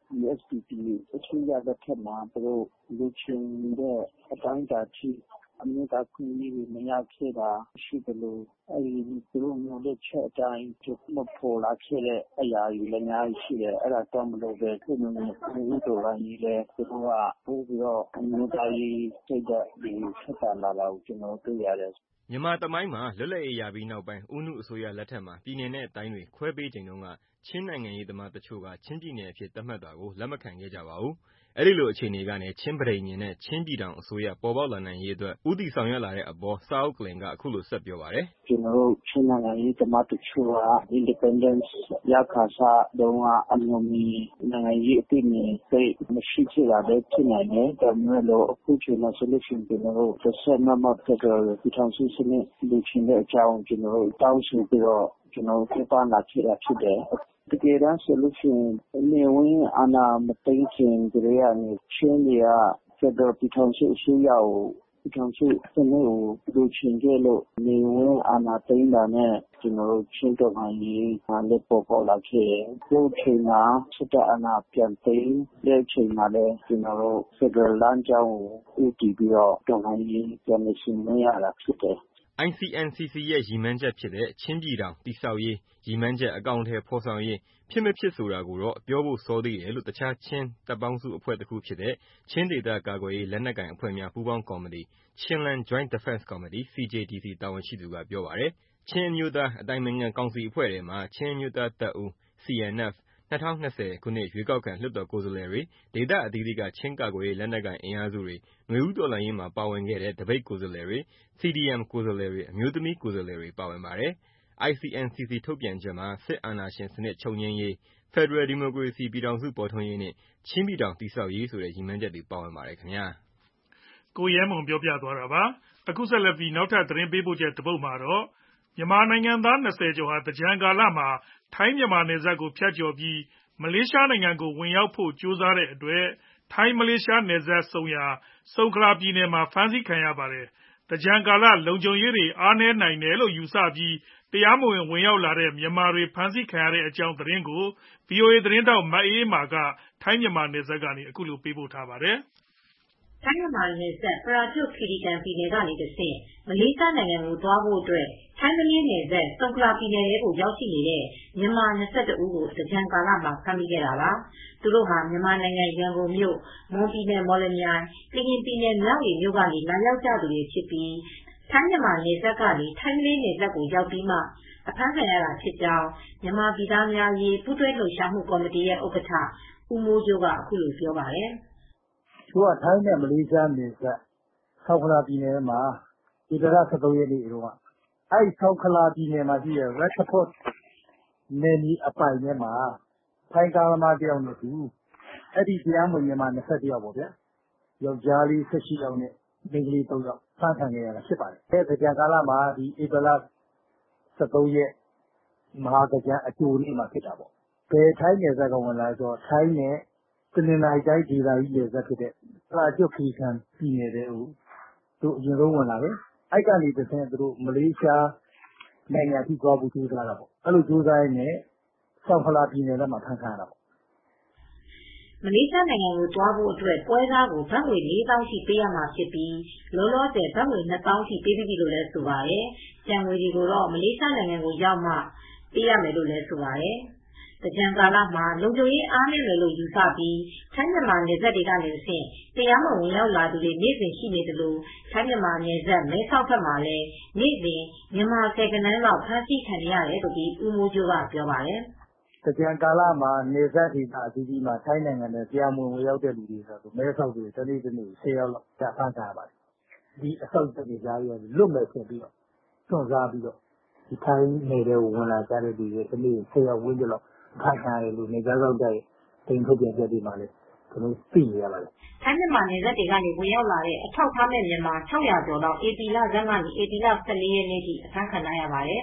USDP အစိုးရလက်ထက်မှာသူတို့လူချင်းတဲ့အတိုင်းအတာထိအမျိုးသားခွင့်ရေးတွေမရခဲ့တာရှိတယ်လို့သူတို့မျိုးလက်ချက်အတိုင်းမပေါ်လာခဲ့တဲ့အရာတွေလည်းအများကြီးရှိတယ်အဲ့ဒါကြောင့်မလို့ပဲသူတို့မျိုးတော်တိုင်းလည်းသူတို့ကပို့ပြီးတော့အမျိုးသားရေးစိတ်ဓာတ်တွေဆက်တာလာတာကိုကျွန်တော်တွေ့ရတယ်မြန်မာသမိုင်းမှာလွတ်လပ်ရေးရပြီးနောက်ပိုင်းဦးနုအစိုးရလက်ထက်မှာပြည်နယ်နဲ့တိုင်းတွေခွဲပေးချိန်တုန်းကချင်းနိုင်ငံရေးသမားတချို့ကချင်းပြည်နယ်အဖြစ်သတ်မှတ်တာကိုလက်မခံခဲ့ကြပါဘူး။အဲဒီလိုအခြေအနေကနေချင်းပဋိညာဉ်နဲ့ချင်းပြည်ထောင်အစိုးရပေါ်ပေါက်လာနိုင်ရေးအတွက်ဦးတည်ဆောင်ရွက်လာတဲ့အပေါ်စာအုပ်ကလင်ကအခုလိုဆက်ပြောပါတယ်။ကျွန်တော်တို့ချင်းနိုင်ငံရေးသမားတချို့က independence ရခါစားတုန်းကအမျိုးမျိုးနိုင်ငံရေးအသိဉာဏ်သိမရှိခဲ့တာပဲဖြစ်နိုင်တယ်။ဒါမျိုးလို့အခုချိန်မှာဆိုလို့ရှိရင်ကျွန်တော်တို့တစ်ဆက်မမဖက်ဒရယ်ပြည်ထောင်စုစနစ်လူချင်းတဲ့အကြောင်းကျွန်တော်တို့တောင်းဆိုပြီးတော့ကျွန်တော်တို့ပြပလာခဲ့တာဖြစ်တယ်။တကယ်တမ်းဆိုလို့ရှိရင်နေဝင်အာဏာမသိမ်းခင်တည်းကနေချင်းတွေကဖက်ဒရယ်ပြည်ထောင်စုအစိုးရကိုပြည်ထောင်စုစနစ်ကိုလူချင်းကျလို့နေဝင်အာဏာသိမ်းတာနဲ့ကျွန်တော်တို့ချင်းတော်ပိုင်းရေးလက်ပေါ်လာခဲ့တယ်။ဒီချိန်မှာစစ်တပ်အာဏာပြန်သိမ်းတဲ့ချိန်မှာလည်းကျွန်တော်တို့ဖက်ဒရယ်လမ်းကြောင်းကိုဦးတည်ပြီးတော့တော်ပိုင်းရေးပြန်နေရှင်နေရတာဖြစ်တယ်။ ICNCC ရဲ့ရည်မှန်းချက်ဖြစ်တဲ့ချင်းပြည်ထောင်တည်ဆောက်ရေးရည်မှန်းချက်အကောင့်ထဲဖော်ဆောင်ရေးဖြစ်မဖြစ်ဆိုတာကိုတော့ပြောဖို့စောသေးတယ်လို့တခြားချင်းတပ်ပေါင်းစုအဖွဲ့တစ်ခုဖြစ်တဲ့ချင်းဒေသကာကွယ်ရေးလက်နက်ကိုင်အဖွဲ့များပူးပေါင်းကော်မတီ Chinland Joint Defense Committee CJDC တာဝန်ရှိသူကပြောပါတယ်။ချင်းအမျိုးသားအတိုင်ပင်ခံကောင်စီအဖွဲ့ထဲမှာချင်းအမျိုးသားတပ်ဦး CNF 2020 ခုနှစ်ရွေးကောက်ခံလွှတ်တော်ကိုယ်စားလှယ်တွေဒေသအသီးသီးကချင်းကာကွယ်ရေးလက်နက်ကိုင်အင်အားစုတွေຫນွေဦးတော်လှန်ရေးမှာပါဝင်ခဲ့တဲ့တပိတ်ကိုယ်စားလှယ်တွေ CDM ကိုယ်စားလှယ်တွေအမျိုးသမီးကိုယ်စားလှယ်တွေပါဝင်ပါတယ်။ ICNCC ထုတ်ပြန်ချက်မှာစစ်အာဏာရှင်စနစ်ချုပ်ငြိမ်းရေးဖက်ဒရယ်ဒီမိုကရေစီပြည်ထောင်စုပေါ်ထွန်းရေးနဲ့ချင်းပြည်ထောင်တည်ဆောက်ရေးဆိုတဲ့ရည်မှန်းချက်တွေပါဝင်ပါတယ်ခင်ဗျာကိုရဲမွန်ပြောပြသွားတာပါအခုဆက်လက်ပြီးနောက်ထပ်သတင်းပေးပို့ချက်တစ်ပုဒ်မှာတော့မြန်မာနိုင်ငံသား20ကျော်ဟာတကြံကာလမှာထိုင်းမြန်မာနယ်စပ်ကိုဖြတ်ကျော်ပြီးမလေးရှားနိုင်ငံကိုဝင်ရောက်ဖို့ကြိုးစားတဲ့အတွက်ထိုင်းမလေးရှားနယ်စပ်ဆုံရာဆုံခလာပြည်နယ်မှာဖမ်းဆီးခံရပါတယ်တကြံကာလလုံခြုံရေးတွေအားနည်းနိုင်တယ်လို့ယူဆပြီးတရားမဝင်ဝင်ရောက်လာတဲ့မြန်မာတွေဖမ်းဆီးခံရတဲ့အကြောင်းသတင်းကို VOA သတင်းထောက်မအေးအေးမာကထိုင်းမြန်မာနယ်စပ်ကနေအခုလိုပေးပို့ထားပါတယ်ထိုင်းမြန်မာနယ်စပ်ပရာကျွတ်ခီရီကန်ပြည်နယ်ကနေတဆင့်မလေးရှားနိုင်ငံကိုသွားဖို့အတွက်ထိုင်းမလေးနယ်စပ်ဆုံခလာပြည်နယ်ကိုရောက်ရှိနေတဲ့မြန်မာ22ဦးကိုတကြံကာလမှာဖမ်းမိခဲ့တာပါသူတို့ဟာမြန်မာနိုင်ငံရန်ကုန်မြို့မွန်ပြည်နယ်မော်လမြိုင်ကရင်ပြည်နယ်မြောက်ရီမြို့ကနေလာရောက်ကြသူတွေဖြစ်ပြီးထိုင်းမြန်မာနယ်စပ်ကနေထိုင်းမလေးနယ်စပ်ကိုရောက်ပြီးမှအဖမ်းခံရတာဖြစ်ကြောင်းမြန်မာပြည်သားများရေးပူးတွဲလှုပ်ရှားမှုကော်မတီရဲ့ဥက္ကဋ္ဌဦးမိုးကျိုးကအခုလိုပြောပါတယ်သူကထိုင်းနဲ့မလေးရှားနယ်စပ်ဆောက်ခလာပြည်နယ်မှာဒီလ13ရက်နေ့တုန်းကအဲဒီဆောက်ခလာပြည်နယ်မှာရှိတဲ့ Red Fort နယ်မြေအပိုင်ထဲမှာထိုင်းကားသမားတယောက်နဲ့သူအဲဒီတရားမဝင်မြန်မာ21ယောက်ပေါ့ဗျာယောက်ျားလေး18ယောက်နဲ့မိန်းကလေး3ယောက်ဖမ်းခံခဲ့ရတာဖြစ်ပါတယ်အဲဒီကြံကာလမှာဒီဧပြီလ13ရက်မဟာကြံအကျိုးနေ့မှာဖြစ်တာပေါ့ဘယ်ထိုင်းနယ်စပ်ကဝင်လာဆိုတော့ထိုင်းနဲ့တနင်္လာရီတိုင်းဒေသကြီးနယ်စပ်ဖြစ်တဲ့ပရာကျွတ်ခီကန်ပြည်နယ်တွေကိုတို့အရင်ဆုံးဝင်လာတယ်။အဲ့ကနေတဆင့်တို့မလေးရှားနိုင်ငံအထိသွားဖို့ကြိုးစားတာပေါ့။အဲ့လိုကြိုးစားရင်းနဲ့ဆောက်ဖလာပြည်နယ်ထဲမှာဖမ်းခံရတာပေါ့။မလေးရှားနိုင်ငံကိုသွားဖို့အတွက်ပွဲစားကိုဘတ်ငွေ4000ထိပေးရမှာဖြစ်ပြီးလောလောဆယ်ဘတ်ငွေ2000ထိပေးပြီးလို့လည်းဆိုပါတယ်။ကျန်ငွေတွေကိုတော့မလေးရှားနိုင်ငံကိုရောက်မှပေးရမယ်လို့လည်းဆိုပါတယ်။တကြံကာလမှာလုံခြုံရေးအားနည်းတယ်လို့ယူဆပြီးထိုင်းမြန်မာနယ်စပ်တွေကနေဆင့်တရားမဝင်ရောက်လာသူတွေနေ့စဉ်ရှိနေသလိုထိုင်းမြန်မာနယ်စပ်မဲဆောက်ဘက်မှာလည်းနေ့စဉ်မြန်မာဆယ်ကနန်းလောက်ဖမ်းဆီးခံရတယ်လို့ဦးမိုးကျိုးကပြောပါတယ်။တကြံကာလမှာနယ်စပ်ဒေသအသီးသီးမှာထိုင်းနိုင်ငံနဲ့တရားမဝင်ဝင်ရောက်တဲ့လူတွေဆိုတော့မဲဆောက်တွေတနေ့10ယောက်လောက်ဖမ်းခံရပါတယ်။ဒီအဆောက်အဦတွေကြားပြီးလွတ်မဲ့ဖြစ်ပြီးတော့စွန့်စားပြီးတော့ဒီထိုင်းနယ်တွေကိုဝင်လာကြတဲ့လူတွေတနေ့10ယောက်ဝန်းကျင်လောက်ဖမ်းခံရတယ်လို့နေကြတော့တဲ့တင်ထုတ်ပြန်ချက်တွေမှာလည်းကျွန်တော်သိနေရပါတယ်။ထိုင်းမြန်မာနယ်စပ်တွေကနေဝင်ရောက်လာတဲ့အထောက်အထားမဲ့မြန်မာ600ကျော်လောက်ဧပြီလဆန်းကနေဧပြီလ14ရက်နေ့ထိအဖမ်းခံရပါတယ်။ထို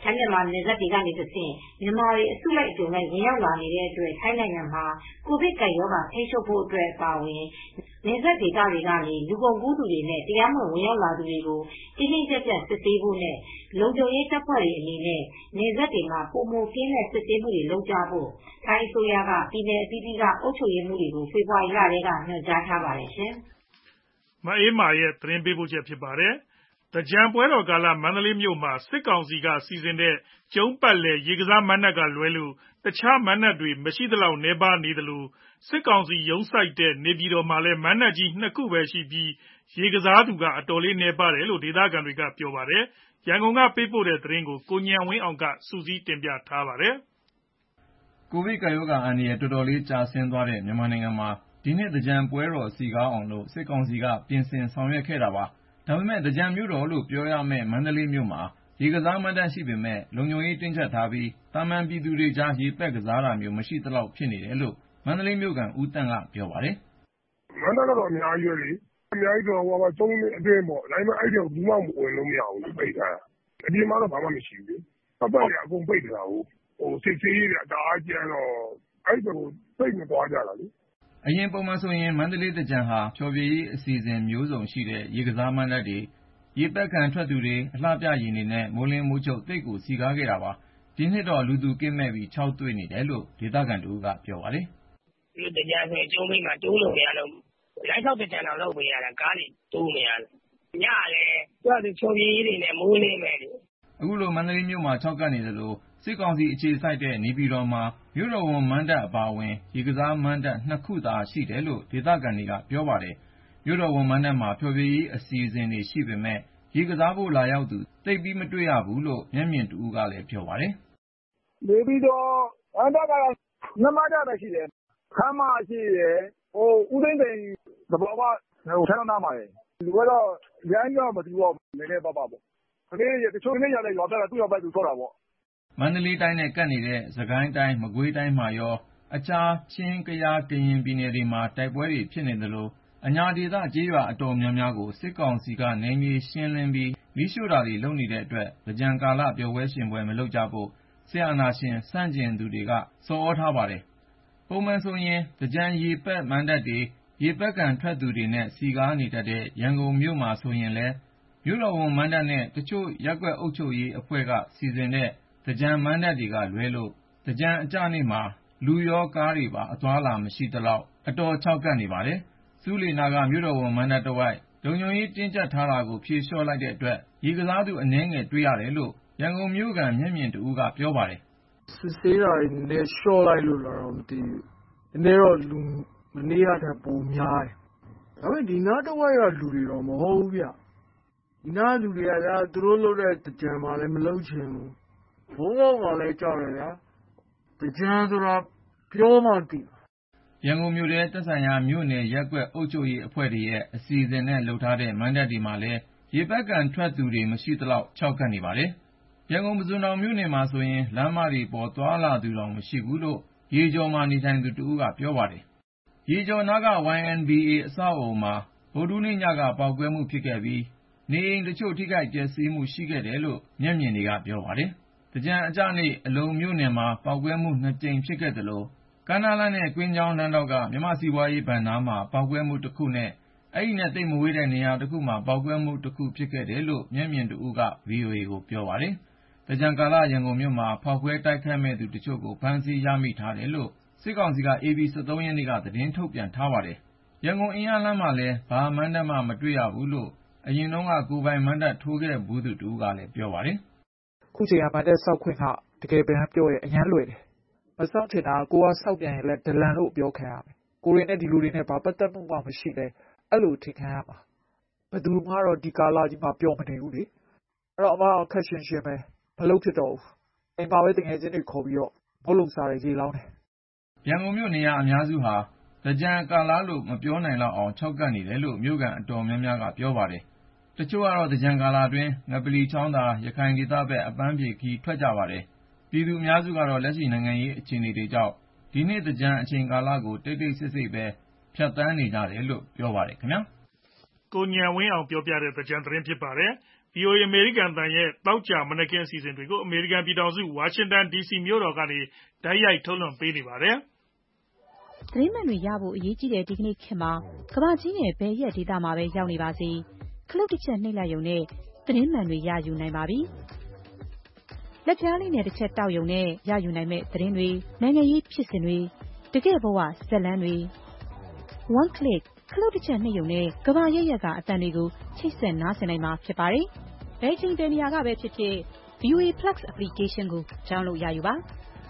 ထိုင်းမြန်မာနယ်စပ်တွေကနေတဆင့်မြန်မာတွေအစုလိုက်အပြုံလိုက်ဝင်ရောက်လာနေတဲ့အတွက်ထိုင်းနိုင်ငံမှာကိုဗစ်ကပ်ရောဂါထိန်းချုပ်ဖို့အတွက်ပါဝင်နယ်စပ်ဒေသတွေကနေလူကုန်ကူးသူတွေနဲ့တရားမဝင်ဝင်ရောက်လာသူတွေကိုတင်းတင်းကျပ်ကျပ်စစ်ဆေးဖို့နဲ့လုံခြုံရေးတပ်ဖွဲ့တွေအနေနဲ့နယ်စပ်တွေမှာပုံမှန်ကင်းတဲ့စစ်ဆေးမှုတွေလုပ်ကြဖို့ထိုင်းအစိုးရကပြည်내အသီးသီးကအုပ်ချုပ်ရေးမှုတွေကိုဖေဖော်ဝါရီလထဲကညွှန်ကြားထားပါတယ်ရှင်။မအေးမာရဲ့သတင်းပေးပို့ချက်ဖြစ်ပါတယ်။သင်္ကြန်ပွဲတော်ကာလမန္တလေးမြို့မှာစစ်ကောင်စီကစီစဉ်တဲ့ကျုံးပတ်လည်ရေကစားမဏ္ဍပ်ကလွဲလို့တခြားမဏ္ဍပ်တွေမရှိသလောက်နည်းပါးနေသလိုစစ်ကောင်စီရုံးစိုက်တဲ့နေပြည်တော်မှာလည်းမဏ္ဍပ်ကြီး2ခုပဲရှိပြီးရေကစားသူကအတော်လေးနည်းပါးတယ်လို့ဒေသခံတွေကပြောပါတယ်။ရန်ကုန်ကပေးပို့တဲ့သတင်းကိုကိုဉာဏ်ဝင်းအောင်ကစုစည်းတင်ပြထားပါတယ်။ကိုဗစ်ကပ်ရောဂါအန္တရာယ်တော်တော်လေးကျဆင်းသွားတဲ့မြန်မာနိုင်ငံမှာဒီနှစ်သင်္ကြန်ပွဲတော်စည်ကားအောင်လို့စစ်ကောင်စီကပြင်ဆင်ဆောင်ရွက်ခဲ့တာပါ။ဒါပေမဲ့သင်္ကြန်မြို့တော်လို့ပြောရမယ့်မန္တလေးမြို့မှာရေကစားမဏ္ဍပ်ရှိပေမဲ့လုံခြုံရေးတင်းကျပ်ထားပြီးသာမန်ပြည်သူတွေကြားရေပက်ကစားတာမျိုးမရှိသလောက်ဖြစ်နေတယ်လို့မန္တလေးမြို့ခံဦးတန့်ကပြောပါတယ်။မဏ္ဍပ်ကတော့အများကြီးပဲလေ။အများကြီးတော့3နှစ်အတွင်းပေါ့။ဒါပေမဲ့အဲ့ဒီဘူးမှဝင်လို့မရဘူးပိတ်ထားတာ။အပြင်မှာတော့ဘာမှမရှိဘူးလေ။ပတ်ရအကုန်ပိတ်ထားတာစစ်ဆေးရေးတွေတအားကြမ်းတော့အဲ့ဒါကိုပိတ်မသွားကြတာလေ။အရင်ပုံမှန်ဆိုရင်မန္တလေးသင်္ကြန်ဟာဖျော်ဖြေရေးအစီအစဉ်မျိုးစုံရှိတဲ့ရေကစားမဏ္ဍပ်တွေရေပက်ခံထွက်သူတွေအလှပြယာဉ်တွေနဲ့မိုးလင်းမိုးချုပ်တိတ်ကိုစီကားခဲ့တာပါ။ဒီနှစ်တော့လူသူကင်းမဲ့ပြီးခြောက်သွေ့နေတယ်လို့ဒေသခံတို့ကပြောပါတယ်။ဒီသင်္ကြန်ဆိုကျုံးမိမှာတိုးလို့မရတော့လမ်းလျှောက်သင်္ကြန်တော့လုပ်ပေးရတာကားတွေတိုးမရဘူး။ညလည်းသူကဖြော်ဖြေရေးတွေနဲ့မိုးလင်းမဲ့လေ။အခုလိုမန္တလေးမြို့မှာခြောက်ကပ်နေသလိုစစ်ကောင်စီအခြေစိုက်တဲ့နေပြည်တော်မှာမြို့တော်ဝန်မဏ္ဍပ်အပါအဝင်ရေကစားမဏ္ဍပ်2ခုသာရှိတယ်လို့ဒေသခံတွေကပြောပါတယ်။မြို့တော်ဝန်မဏ္ဍပ်မှာဖျော်ဖြေရေးအစီအစဉ်တွေရှိပေမဲ့ရေကစားဖို့လာရောက်သူသိပ်ပြီးမတွေ့ရဘူးလို့မျက်မြင်တူကလည်းပြောပါတယ်။နေပြည်တော်မဏ္ဍပ်ကတော့2မဏ္ဍပ်ပဲရှိတယ်။ခမ်းမရှိတယ်ဦးသိန်းစိန်သဘောကဆန္ဒနာမှာရယ်လူကတော့ရိုင်းတော့မတူတော့နည်းနည်းပါးပါပေါ့။ကလေးတချို့နေ့ရလဲရွာပြတာသူ့ရွာပဲသူဆော့တာပေါ့။မန္တလေးတိုင်းနဲ့ကပ်နေတဲ့စစ်ကိုင်းတိုင်းမကွေးတိုင်းမှာရောအခြားချင်းကယားကရင်ပြည်နယ်တွေမှာတိုက်ပွဲတွေဖြစ်နေသလိုအညာဒေသကျေးရွာအတော်များများကိုစစ်ကောင်စီကနယ်မြေရှင်းလင်းပြီးမီးရှို့တာတွေလုပ်နေတဲ့အတွက်သင်္ကြန်ကာလပျော်ပွဲရှင်ပွဲမလုပ်ကြဖို့စစ်အာဏာရှင်ဆန့်ကျင်သူတွေကဆော်သြထားပါတယ်။ပုံမှန်ဆိုရင်သင်္ကြန်ရေပက်မဏ္ဍပ်တွေရေပက်ခံထွက်သူတွေနဲ့စီကားနေတတ်တဲ့ရန်ကုန်မြို့မှာဆိုရင်လည်းမြို့တော်ဝန်မဏ္ဍပ်နဲ့တချို့ရပ်ကွက်အုပ်ချုပ်ရေးအဖွဲ့ကစီစဉ်တဲ့သင်္ကြန်မဏ္ဍပ်တွေကလွဲလို့သင်္ကြန်အကျနေ့မှာလူရောကားတွေပါအသွားလာမရှိသလောက်အတော်ခြောက်ကပ်နေပါတယ်။ဆူးလေနာကမြို့တော်ဝန်မဏ္ဍပ်တစ်ဝိုက်လုံခြုံရေးတင်းကျပ်ထားတာကိုဖြေလျှော့လိုက်တဲ့အတွက်ရေကစားသူအနည်းငယ်တွေ့ရတယ်လို့ရန်ကုန်မြို့ခံမျက်မြင်တူကပြောပါတယ်။စစ်ဆေးတာတွေနည်းနည်းလျှော့လိုက်လို့လားတော့မသိဘူး။နည်းနည်းတော့လူမနေ့ကထက်ပိုများတယ်။ဒါပေမဲ့ဒီနားတစ်ဝိုက်ကလူတွေတော့မဟုတ်ဘူးဗျ။ဒီနားလူတွေကသူတို့လုပ်တဲ့သင်္ကြန်မှာလည်းမလုပ်ချင်ဘူး။ဘုံဘုံကလည်းကြောက်တယ်ဗျာ။သင်္ကြန်ဆိုတာပြောမှသိမှာ။ရန်ကုန်မြို့ထဲသက်ဆိုင်ရာမြို့နယ်ရပ်ကွက်အုပ်ချုပ်ရေးအဖွဲ့တွေရဲ့အစီအစဉ်နဲ့လုပ်ထားတဲ့မဏ္ဍပ်တွေမှာလည်းရေပက်ခံထွက်သူတွေမရှိသလောက်ခြောက်ကပ်နေပါတယ်။ရန်ကုန်ပုဇွန်တောင်မြို့နယ်မှာဆိုရင်လမ်းမတွေပေါ်သွားလာသူတောင်မရှိဘူးလို့ရေကျော်မှာနေထိုင်သူတဦးကပြောပါတယ်။ရေကျော်နားက YNBA အဆောက်အအုံမှာဗုဒ္ဓဟူးနေ့ညကပေါက်ကွဲမှုဖြစ်ခဲ့ပြီးနေအိမ်တချို့ထိခိုက်ပျက်စီးမှုရှိခဲ့တယ်လို့မျက်မြင်တွေကပြောပါတယ်။သင်္ကြန်အကျနေ့အလုံမြို့နယ်မှာပေါက်ကွဲမှု2ကြိမ်ဖြစ်ခဲ့သလိုကမ်းနားလမ်းနဲ့ကွင်းချောင်းလမ်းထောင့်ကမြန်မာ့စီးပွားရေးဘဏ်နားမှာပေါက်ကွဲမှုတစ်ခုနဲ့အဲဒီနဲ့သိပ်မဝေးတဲ့နေရာတစ်ခုမှာပေါက်ကွဲမှုတစ်ခုဖြစ်ခဲ့တယ်လို့မျက်မြင်တူက VOA ကိုပြောပါတယ်။သင်္ကြန်ကာလရန်ကုန်မြို့မှာဖောက်ခွဲတိုက်ခိုက်မဲ့သူတချို့ကိုဖမ်းဆီးရမိထားတယ်လို့စစ်ကောင်စီက AB 13 ရက်နေ့ကသတင်းထုတ်ပြန်ထားပါတယ်။ရန်ကုန်အင်းယားလမ်းမှာလည်းဘာမဏ္ဍပ်မှမတွေ့ရဘူးလို့အရင်တုန်းကကိုယ်ပိုင်မဏ္ဍပ်ထိုးခဲ့ဘူးသူကလည်းပြောပါတယ်။ခုချိန်ကမဏ္ဍပ်ဆောက်ခွင့်ကတကယ်ပြန်ပြောရင်အရန်လွယ်တယ်။မဆောက်ချင်တာကိုကဆောက်ပြန်ရင်လည်းဒလန်လို့ပြောခံရမယ်။ကိုရီနဲ့ဒီလူတွေနဲ့ဘာပတ်သက်မှုမှမရှိလဲအဲ့လိုထင်ခံရမှာ။ဘယ်သူမှတော့ဒီကာလကြီးမှာပြောမနေဘူးလေ။အဲ့တော့အမခက်ရှင်ပဲမလုပ်ဖြစ်တော့ဘူး။အိမ်ပါပဲတကယ်ချင်းတွေခေါ်ပြီးတော့မဟုတ်လုံစားတွေရေလောင်းတယ်။ရန်ကုန်မြို့နေရာအများစုဟာသင်္ကြန်ကာလလို့မပြောနိုင်လောက်အောင်ခြောက်ကပ်နေတယ်လို့မြို့ကန်အတော်များများကပြောပါတယ်။တချို့ကတော့သင်္ကြန်ကာလအတွင်းငပလီချောင်းသာရခိုင်ဒေသဘက်အပန်းဖြေခီးထွက်ကြပါတယ်။ပြည်သူအများစုကတော့လက်ရှိနိုင်ငံရေးအခြေအနေတွေကြောင့်ဒီနှစ်သင်္ကြန်အချိန်ကာလကိုတိတ်တိတ်ဆိတ်ဆိတ်ပဲဖြတ်သန်းနေကြတယ်လို့ပြောပါတယ်ခင်ဗျာ။ကိုဉာဏ်ဝင်းအောင်ပြောပြတဲ့သင်္ကြန်သတင်းဖြစ်ပါတယ်။ VOA အမေရိကန်အသံရဲ့သောကြာမနက်ခင်းအစီအစဉ်တွေကိုအမေရိကန်ပြည်ထောင်စုဝါရှင်တန် DC မြို့တော်ကနေတိုက်ရိုက်ထုတ်လွှင့်ပေးနေပါတယ်။သတင်းမှန်တွေရဖို့အရေးကြီးတဲ့ဒီကနေ့ခေတ်မှာကမ္ဘာကြီးနဲ့ဘယ်ရက်ဒေသမှာပဲရောက်နေပါစေခလုတ်တစ်ချက်နှိပ်လိုက်ရုံနဲ့သတင်းမှန်တွေရယူနိုင်ပါပြီ။လက်ပြားလေးနဲ့တစ်ချက်တောက်ရုံနဲ့ရယူနိုင်မဲ့သတင်းတွေနိုင်ငံရေးဖြစ်စဉ်တွေတကယ့်ဘဝဇာတ်လမ်းတွေ One click ခလုတ်တစ်ချက်နှိပ်ရုံနဲ့ကမ္ဘာရဲ့ရက်ကအသံတွေကိုချိတ်ဆက်နားဆင်နိုင်မှာဖြစ်ပါတယ်။ဘယ်ချိန်ဘယ်နေရာကပဲဖြစ်ဖြစ် VOA Plus application ကို download ရယူပါ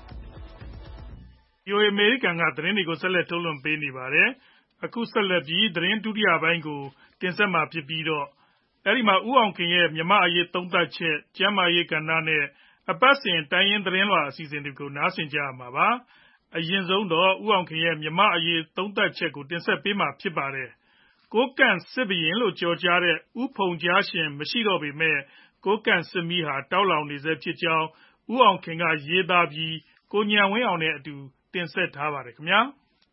။ VOA အမေရိကန်ကသတင်းတွေကိုဆက်လက်ထုတ်လွှင့်ပေးနေပါတယ်။အခုဆက်လက်ပြီးသတင်းဒုတိယပိုင်းကိုတင်ဆက်မှာဖြစ်ပြီးတော့အဲဒီမှာဦးအောင်ခင်ရဲ့မြန်မာအရေးသုံးသပ်ချက်ကျမ်းမာရေးကဏ္ဍနဲ့အပတ်စဉ်တိုင်းရင်းသတင်းလွှာအစီအစဉ်တွေကိုနားဆင်ကြရမှာပါ။အရင်ဆုံးတော့ဦးအောင်ခင်ရဲ့မြန်မာအရေးသုံးသပ်ချက်ကိုတင်ဆက်ပေးမှာဖြစ်ပါတယ်။ကိုကန့်စစ်ဘုရင်လို့ကြော်ကြားတဲ့ဦးဖုန်ကြားရှင်မရှိတော့ပေမဲ့ကိုကန့်စစ်မီးဟာတောက်လောင်နေဆဲဖြစ်ကြောင်းဦးအောင်ခင်ကရေးသားပြီးကိုဉာဏ်ဝင်းအောင်နဲ့အတူတင်ဆက်ထားပါတယ်ခင်ဗျာ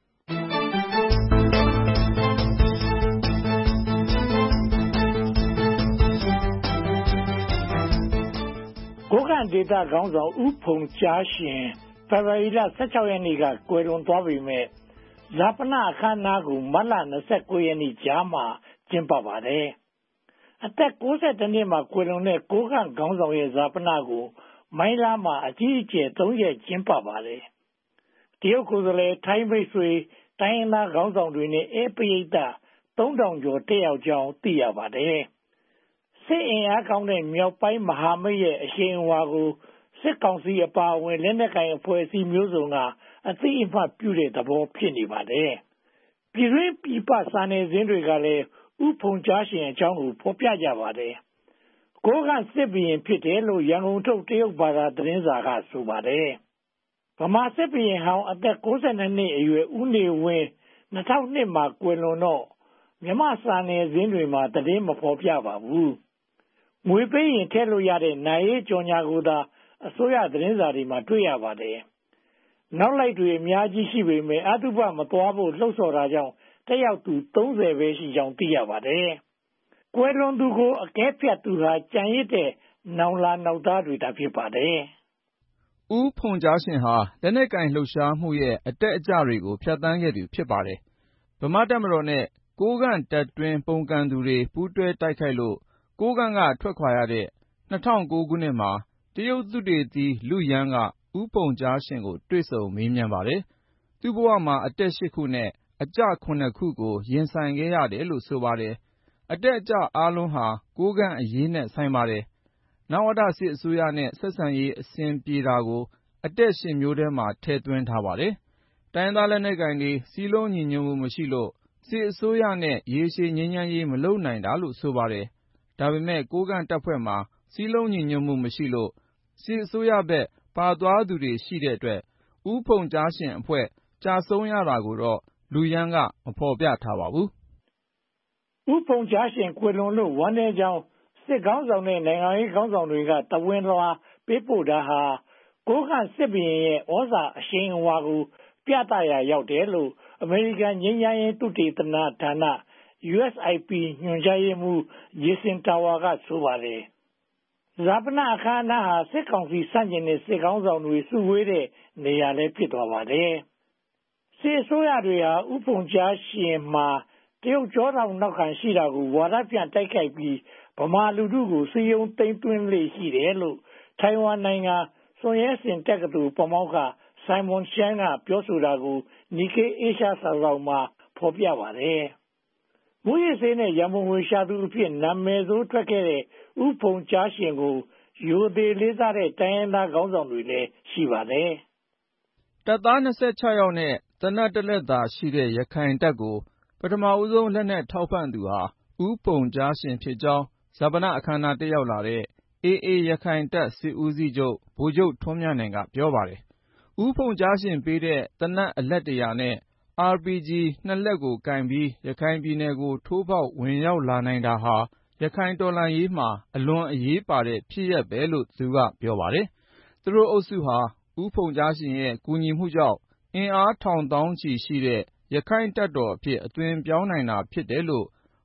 ကိုကန့်ဒေသခေါင်းဆောင်ဦးဖုန်ကြားရှင်ဖေဖော်ဝါရီလ16ရက်နေ့ကကွယ်လွန်သွားပေမဲ့ဈာပနအခမ်းအနားကိုမတ်လ29ရက်နေ့ကြားမှာကျင်းပပါတယ်။အသက်62နှစ်မှာကွယ်လွန်တဲ့ကိုကန့်ခေါင်းဆောင်ရဲ့ဈာပနကိုမိုင်းလားမှာအကြီးအကျယ်3ရက်ကျင်းပပါတယ်။တရုတ်ကိုယ်စားလှယ်ထိုင်းမိတ်ဆွေတိုင်းရင်းသားခေါင်းဆောင်တွေနဲ့ဧပရိသတ်3000ကျော်တက်ရောက်ကြောင်းသိရပါတယ်။စစ်အင်အားကောင်းတဲ့မြောက်ပိုင်းမဟာမိတ်ရဲ့အရှိန်အဝါကိုစစ်ကောင်စီအပါအဝင်လက်နက်ကိုင်အဖွဲ့အစည်းမျိုးစုံကအသိအမှတ်ပြုတဲ့သဘောဖြစ်နေပါတယ်။ပြည်တွင်းပြည်ပစာနယ်ဇင်းတွေကလည်းဥဖုန်ကြားရှင်အကြောင်းကိုဖော်ပြကြပါတယ်။ကိုကန့်စစ်ဘုရင်ဖြစ်တယ်လို့ရန်ကုန်ထုတ်တရုတ်ဘာသာသတင်းစာကဆိုပါတယ်။ဗမာစစ်ဘုရင်ဟောင်းအသက်62နှစ်အရွယ်ဦးနေဝင်း2002မှာကွယ်လွန်တော့မြန်မာစာနယ်ဇင်းတွေမှာသတင်းမဖော်ပြပါဘူး။ငွေပေးရင်ထည့်လို့ရတဲ့နိုင်ရေးကြော်ညာကိုသာအစိုးရသတင်းစာတွေမှာတွေ့ရပါတယ်။နောက်လိုက်တွေအများကြီးရှိပေမဲ့အတုပမသွားဖို့လှုံ့ဆော်တာကြောင့်တက်ရောက်သူ30ပဲရှိကြောင်းသိရပါတယ်။ကွယ်လွန်သူကိုအကဲဖြတ်သူဟာကြံရစ်တဲ့နောင်လာနောက်သားတွေတာဖြစ်ပါတယ်။ဦးဖုန်ကြားရှင်ဟာလက်နက်ကင်လှုပ်ရှားမှုရဲ့အတက်အကျတွေကိုဖြတ်သန်းခဲ့သူဖြစ်ပါတယ်။ဗမာတပ်မတော်နဲ့ကိုးကန့်တပ်တွင်းပုန်ကန်သူတွေပူးတွဲတိုက်ခိုက်လို့ကိုးကန့်ကထွက်ခွာရတဲ့2009ခုနှစ်မှာတရုတ်သုတေသီလုယန်းကဦးဖုန်ကြားရှင်ကိုတွေ့ဆုံမေးမြန်းပါတယ်။သူ့ဘဝမှာအတက်8ခုနဲ့အကျ9ခုကိုရင်ဆိုင်ခဲ့ရတယ်လို့ဆိုပါတယ်။အတက်အကျအားလုံးဟာကိုးကန့်အရေးနဲ့ဆိုင်ပါတယ်။နဝတစစ်အစိုးရနဲ့ဆက်ဆံရေးအဆင်ပြေတာကိုအတက်8မျိုးထဲမှာထည့်သွင်းထားပါတယ်။တိုင်းသားလက်နက်ကိုင်တွေစည်းလုံးညီညွတ်မှုမရှိလို့စစ်အစိုးရနဲ့ရေရှည်ငြိမ်းချမ်းရေးမလုပ်နိုင်တာလို့ဆိုပါတယ်။ဒါပေမဲ့ကိုးကန့်တပ်ဖွဲ့မှာစည်းလုံးညီညွတ်မှုမရှိလို့စစ်အစိုးရဘက်ပါသွားသူတွေရှိတဲ့အတွက်ဦးဖုန်ကြားရှင်အဖွဲ့ကြာဆုံးရတာကိုတော့လူရန်ကမဖော်ပြထားပါဘူး။ဦးဖုန်ကြားရှင်ကွယ်လွန်လို့ဝမ်းနည်းကြောင်းစစ်ခေါင်းဆောင်နဲ့နိုင်ငံရေးခေါင်းဆောင်တွေကတဝင်းလွှာပေးပို့တာဟာကိုးကန့်စစ်ဘုရင်ရဲ့ဩဇာအရှိန်အဝါကိုပြသရာရောက်တယ်လို့အမေရိကန်ငြိမ်းချမ်းရေးသုတေသနဌာန USIP ညွှန်ကြားရေးမှူးဂျေဆင်တာဝါကဆိုပါတယ်။ဈာပနအခမ်းအနားဟာစစ်ကောင်စီဆန့်ကျင်တဲ့စစ်ခေါင်းဆောင်တွေစုဝေးတဲ့နေရာလည်းဖြစ်သွားပါတယ်။စစ်အစိုးရတွေဟာဥဖုန်ကြားရှင်မှာတရုတ်ကြောထောင်နောက်ခံရှိတာကိုဝါဒပြန်တိုက်ခိုက်ပြီးဗမာလူထုကိုစည်းရုံးသိမ်းသွင်းလေရှိတယ်လို့ထိုင်ဝမ်နိုင်ငံစွန်ရဲစင်တက္ကသိုလ်ပမောက္ခဆိုင်မွန်ရှန်းကပြောဆိုတာကိုနီကေအေရှားစာဆောင်မှာဖော်ပြပါတယ်။မူရစ်စေးနဲ့ရမုံငွေရှာသူအဖြစ်နာမည်ဆိုးထွက်ခဲ့တဲ့ဥဖုန်ကြားရှင်ကိုရိုသေလေးစားတဲ့တိုင်းရင်းသားခေါင်းဆောင်တွေလည်းရှိပါတယ်။တပ်သား26ယောက်နဲ့သေနတ်တစ်လက်သာရှိတဲ့ရခိုင်တပ်ကိုပထမဦးဆုံးလက်နက်ထောက်ပံ့သူဟာဦးဖုန်ကြားရှင်ဖြစ်ကြောင်းဈာပနအခမ်းအနားတက်ရောက်လာတဲ့AA ရခိုင်တပ်စစ်ဦးစီးချုပ်ဗိုလ်ချုပ်ထွန်းမြတ်နိုင်ကပြောပါတယ်။ဦးဖုန်ကြားရှင်ပေးတဲ့သေနတ်အလက်100နဲ့ RPG 2 လက်ကိုကင်ပြီးရခိုင်ပြည်နယ်ကိုထိုးဖောက်ဝင်ရောက်လာနိုင်တာဟာရခိုင်တော်လှန်ရေးမှာအလွန်အရေးပါတဲ့ဖြစ်ရပ်ပဲလို့သူကပြောပါတယ်။သူတို့အုပ်စုဟာဦးဖုန်ကြားရှင်ရဲ့ကူညီမှုကြောင့်အင်အားထောင်သောင်းချီရှိတဲ့ရခိုင်တပ်တော်အဖြစ်အသွင်ပြောင်းနိုင်တာဖြစ်တယ်လို့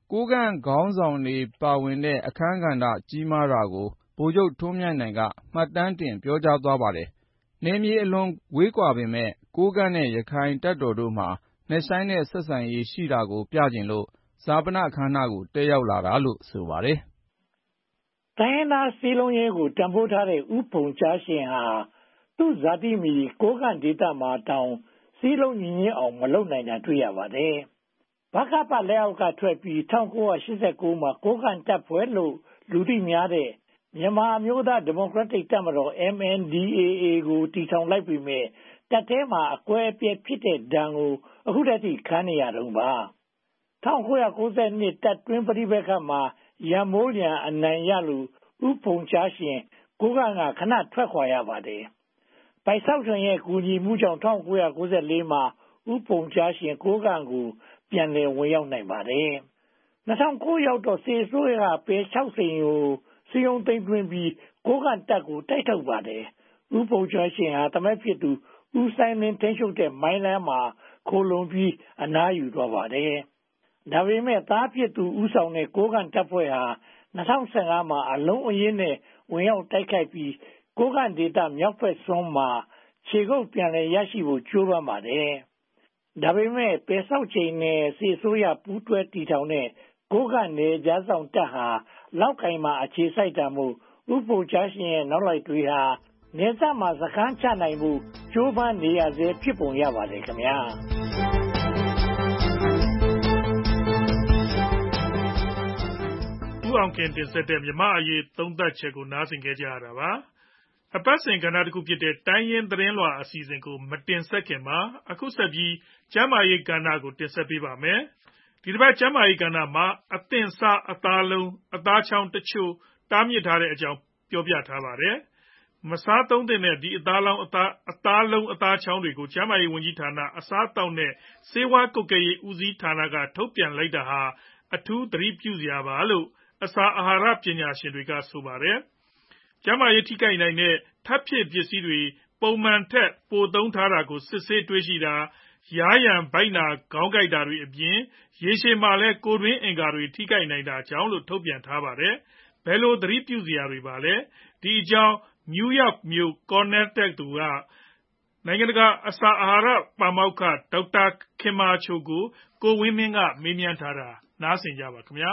ကိုးကန့်ခေါင်းဆောင်တွေပါဝင်တဲ့အခန်းကဏ္ဍကြီးမားတာကိုဗိုလ်ချုပ်ထွန်းမြတ်နိုင်ကမှတ်တမ်းတင်ပြောကြားသွားပါတယ်။နယ်မြေအလွန်ဝေးကွာပေမယ့်ကိုးကန့်နဲ့ရခိုင်တပ်တော်တို့မှာနက်ရှိုင်းတဲ့ဆက်ဆံရေးရှိတာကိုပြချင်လို့ဈာပနအခမ်းအနားကိုတက်ရောက်လာတာလို့ဆိုပါတယ်။တိုင်းရင်းသားစည်းလုံးရေးကိုတန်ဖိုးထားတဲ့ဦးဖုန်ကြားရှင်ဟာသူ့ဇာတိမီကိုးကန့်ဒေသမှာတောင်စည်းလုံးညီညွတ်အောင်မလုပ်နိုင်တာတွေ့ရပါတယ်။ဗကပလက်အောက်ကထွက်ပြီး1989မှာကိုးကန့်တပ်ဖွဲ့လို့လူသိများတဲ့မြန်မာအမျိုးသားဒီမိုကရက်တစ်တပ်မတော် MNDAA ကိုတည်ထောင်လိုက်ပြီးမြဲတပ်ထဲမှာအကွဲအပြဲဖြစ်တဲ့ဒဏ်ကိုအခုတည်းကခံနေရတော့ပါ1992တပ်တွင်းပဋိပက္ခမှာရန်မိုးလျံအနိုင်ရလို့ဦးဖုန်ကြားရှင်ကိုးကန့်ကခဏထွက်ခွာရပါတယ်။ပိုက်ဆောက်ထွန်းရဲ့ကူညီမှုကြောင့်1994မှာဦးဖုန်ကြားရှင်ကိုးကန့်ကိုပြန်လည်ဝင်ရောက်နိုင်ပါတယ်။2009ရောက်တော့စေဆိုးရပေ60ကိုစီယုံသိမ့်သွင်းပြီးကိုးကန့်တပ်ကိုတိုက်ထုတ်ပါတယ်။ဦးဖုန်ကြားရှင်ဟာတမက်ဖြစ်သူဦးဆိုင်လင်းထိန်းချုပ်တဲ့မိုင်းလန်းမှာခိုလုံပြီးအနားယူသွားပါတယ်။ဒါပေမဲ့သားဖြစ်သူဦးဆောင်တဲ့ကိုးကန့်တပ်ဖွဲ့ဟာ2015မှာအလုံးအရင်းနဲ့ဝင်ရောက်တိုက်ခိုက်ပြီးကိုးကန့်ဒေသမြောက်ဘက်စွန်းမှာခြေကုပ်ပြန်လည်ရရှိဖို့ကြိုးပမ်းပါတယ်။ဒါပေမဲ့ပယ်ဆောက်ချိန်နဲ့စေဆိုးရပူးတွဲတည်ထောင်တဲ့ကိုးကန့်နယ်ကြားဆောင်တပ်ဟာလောက်ကင်မှာအခြေစိုက်တာမို့ဥပုပ်ချရှင်ရဲ့နောက်လိုက်တွေဟာနယ်စပ်မှာစခန်းချနိုင်မှုကြိုးပမ်းနေရစေဖြစ်ပုံရပါတယ်ခင်ဗျာဦးအောင်ခင်တင်ဆက်တဲ့မြမအရေးသုံးသပ်ချက်ကိုနားဆင်ခဲ့ကြရတာပါအပတ်စဉ်ကဏ္ဍတစ်ခုဖြစ်တဲ့တိုင်းရင်းသတင်းလွှာအစီအစဉ်ကိုမတင်ဆက်ခင်မှာအခုဆက်ပြီးကျမ်းမာရေးကဏ္ဍကိုတင်ဆက်ပေးပါမယ်ဒီတစ်ပတ်ကျမ်းမာရေးကဏ္ဍမှာအသင်္စာအသားလုံးအသားချောင်းတချို့တားမြစ်ထားတဲ့အကြောင်းပြောပြထားပါတယ်မစားသုံးတဲ့ဒီအသားလုံးအသားချောင်းတွေကိုကျမ်းမာရေးဝန်ကြီးဌာနအစားအသောက်နဲ့ဆေးဝါးကွပ်ကဲရေးဦးစီးဌာနကထုတ်ပြန်လိုက်တာဟာအထူးသတိပြုစရာပါလို့အစာအာဟာရပညာရှင်တွေကဆိုပါတယ်ကျန်းမာရေးထိခိုက်နိုင်တဲ့ထပ်ဖြည့်ပစ္စည်းတွေပုံမှန်ထက်ပိုသုံးထားတာကိုစစ်ဆေးတွေ့ရှိတာယားယံဗိုက်နာခေါင်းကိုက်တာတွေအပြင်ရေရှည်မှာလည်းကိုယ်တွင်းအင်္ဂါတွေထိခိုက်နိုင်တာကြောင့်လို့ထုတ်ပြန်ထားပါတယ်ဘယ်လိုသတိပြုစရာတွေပါလဲဒီအကြောင်းနယူးယောက်မြို့ Cornell တက္ကသိုလ်ကနိုင်ငံတကာအစာအာဟာရပါမောက္ခဒေါက်တာခင်မာချိုကိုကိုဝင်းမင်းကမေးမြန်းထားတာနားဆင်ကြပါခင်ဗျာ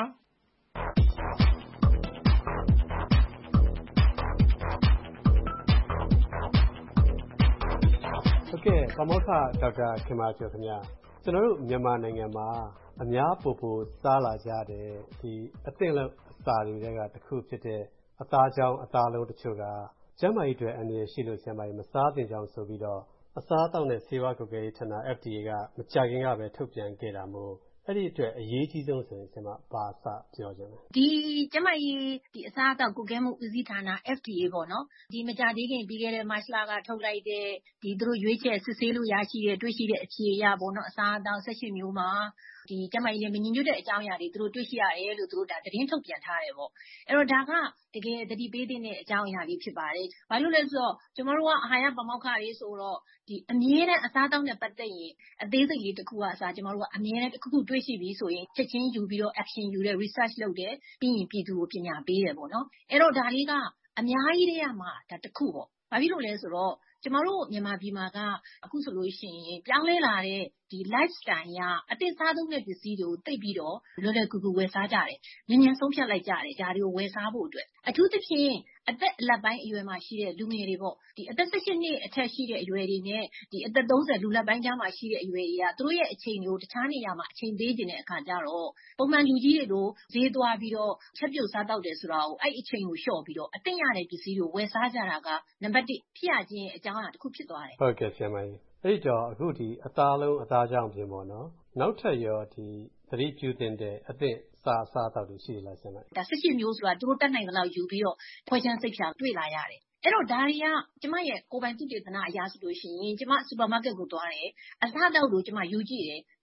ဟုတ်ကဲ့ပါမောက္ခဒေါက်တာခင်မာချိုခင်ဗျာကျွန်တော်တို့မြန်မာနိုင်ငံမှာအများပိုစားလာကြတဲ့ဒီအသင့်လုံးအစာတွေကတစ်ခုဖြစ်တဲ့အသားချောင်းအသားလုံးတချို့ကကျန်းမာရေးအတွက်အန္တရာယ်ရှိလို့ကျန်းမာရေးမစားသင့်ကြောင်းဆိုပြီးတော့အစားအသောက်နဲ့ဆေးဝါးကွပ်ကဲရေးဌာန FDA ကမကြာခင်ကပဲထုတ်ပြန်ခဲ့တာမို့အဲ့ဒီအတွက်အရေးကြီးဆုံးဆိုရင်ကျွန်မဘာစပြောချင်လဲဒီကျမကြီးဒီအစားအသောက်ကွပ်ကဲမှုဦးစီးဌာန FDA ပေါ့နော်ဒီမကြာသေးခင်ပြီးခဲ့တဲ့မတ်လကထုတ်လိုက်တဲ့ဒီသူတို့ရွေးချယ်စစ်ဆေးလို့ရရှိတဲ့တွေ့ရှိတဲ့အဖြေအရပေါ့နော်အစားအသောက်18မျိုးမှာဒီကျမကြီးလည်းမညီညွတ်တဲ့အကြောင်းအရာတွေသူတို့တွေ့ရှိရတယ်လို့သူတို့ဒါသတင်းထုတ်ပြန်ထားတယ်ပေါ့အဲ့တော့ဒါကတကယ်သတိပေးတဲ့အကြောင်းအရာလေးဖြစ်ပါတယ်ဘာလို့လဲဆိုတော့ကျမတို့ကအာဟာရပမောက္ခတွေဆိုတော့ဒီအမြဲတမ်းအစားအသောက်နဲ့ပတ်သက်ရင်အသေးစိတ်လေးတစ်ခုကအစားကျမတို့ကအမြဲတမ်းတစ်ခုတွေ့ရှိပြီးဆိုရင်ချက်ချင်းယူပြီးတော့ action ယူတဲ့ research လုပ်တယ်ပြီးရင်ပြည်သူကိုပညာပေးတယ်ပေါ့နော်အဲ့တော့ဒါလေးကအများကြီးတည်းရမှာဒါတစ်ခုပေါ့ဘာဖြစ်လို့လဲဆိုတော့ကျမတို့မြန်မာပြည်မှာကအခုဆိုလို့ရှိရင်ပြောင်းလဲလာတဲ့ဒီ lifestyle ကအသစ်စားသုံးတဲ့ပစ္စည်းတွေကိုတိတ်ပြီးတော့လွယ်လွယ်ကူကူဝယ်စားကြတယ်မြန်မြန်ဆုံးဖြတ်လိုက်ကြတယ်ဒါတွေကိုဝယ်စားဖို့အတွက်အထူးသဖြင့်အသက်အလတ်ပိုင်းအရွယ်မှာရှိတဲ့လူငယ်တွေပေါ့ဒီအသက်18နှစ်အထက်ရှိတဲ့အရွယ်တွေနဲ့ဒီအသက်30လူလတ်ပိုင်းကြားမှာရှိတဲ့အရွယ်တွေကသူတို့ရဲ့အချိန်ကိုတခြားနေရာမှာအချိန်ပေးခြင်းတဲ့အခါကျတော့ပုံမှန်လူကြီးတွေလိုဈေးသွားပြီးတော့ချက်ပြုတ်စားတောက်တယ်ဆိုတာကိုအဲ့အချိန်ကိုလျှော့ပြီးတော့အသင့်ရတဲ့ပစ္စည်းတွေဝယ်စားကြတာကနံပါတ်1ဖြစ်ရခြင်းအကြောင်းအရာတစ်ခုဖြစ်သွားတယ်ဟုတ်ကဲ့ဆရာမကြီးအဲ့တော့အခုဒီအသားလုံးအသားကြောင့်ပြင်ပေါ့နော်နောက်ထပ်ရောဒီသတိပြုသင့်တဲ့အသင့်စားတောက်တွေရှိလားဆရာမဒါ18မျိုးဆိုတာသူတို့တက်နိုင်သလောက်ယူပြီးတော့ဖွဲ့ချမ်းစိတ်ဖြာတွေ့လာရတယ်အဲ့တော့ဒါတွေကကျမရဲ့ကိုယ်ပိုင်သုတေသနအရာဆိုလို့ရှိရင်ကျမစူပါမားကတ်ကိုသွားတယ်အစားအသောက်ကိုကျမယူကြည့်တယ်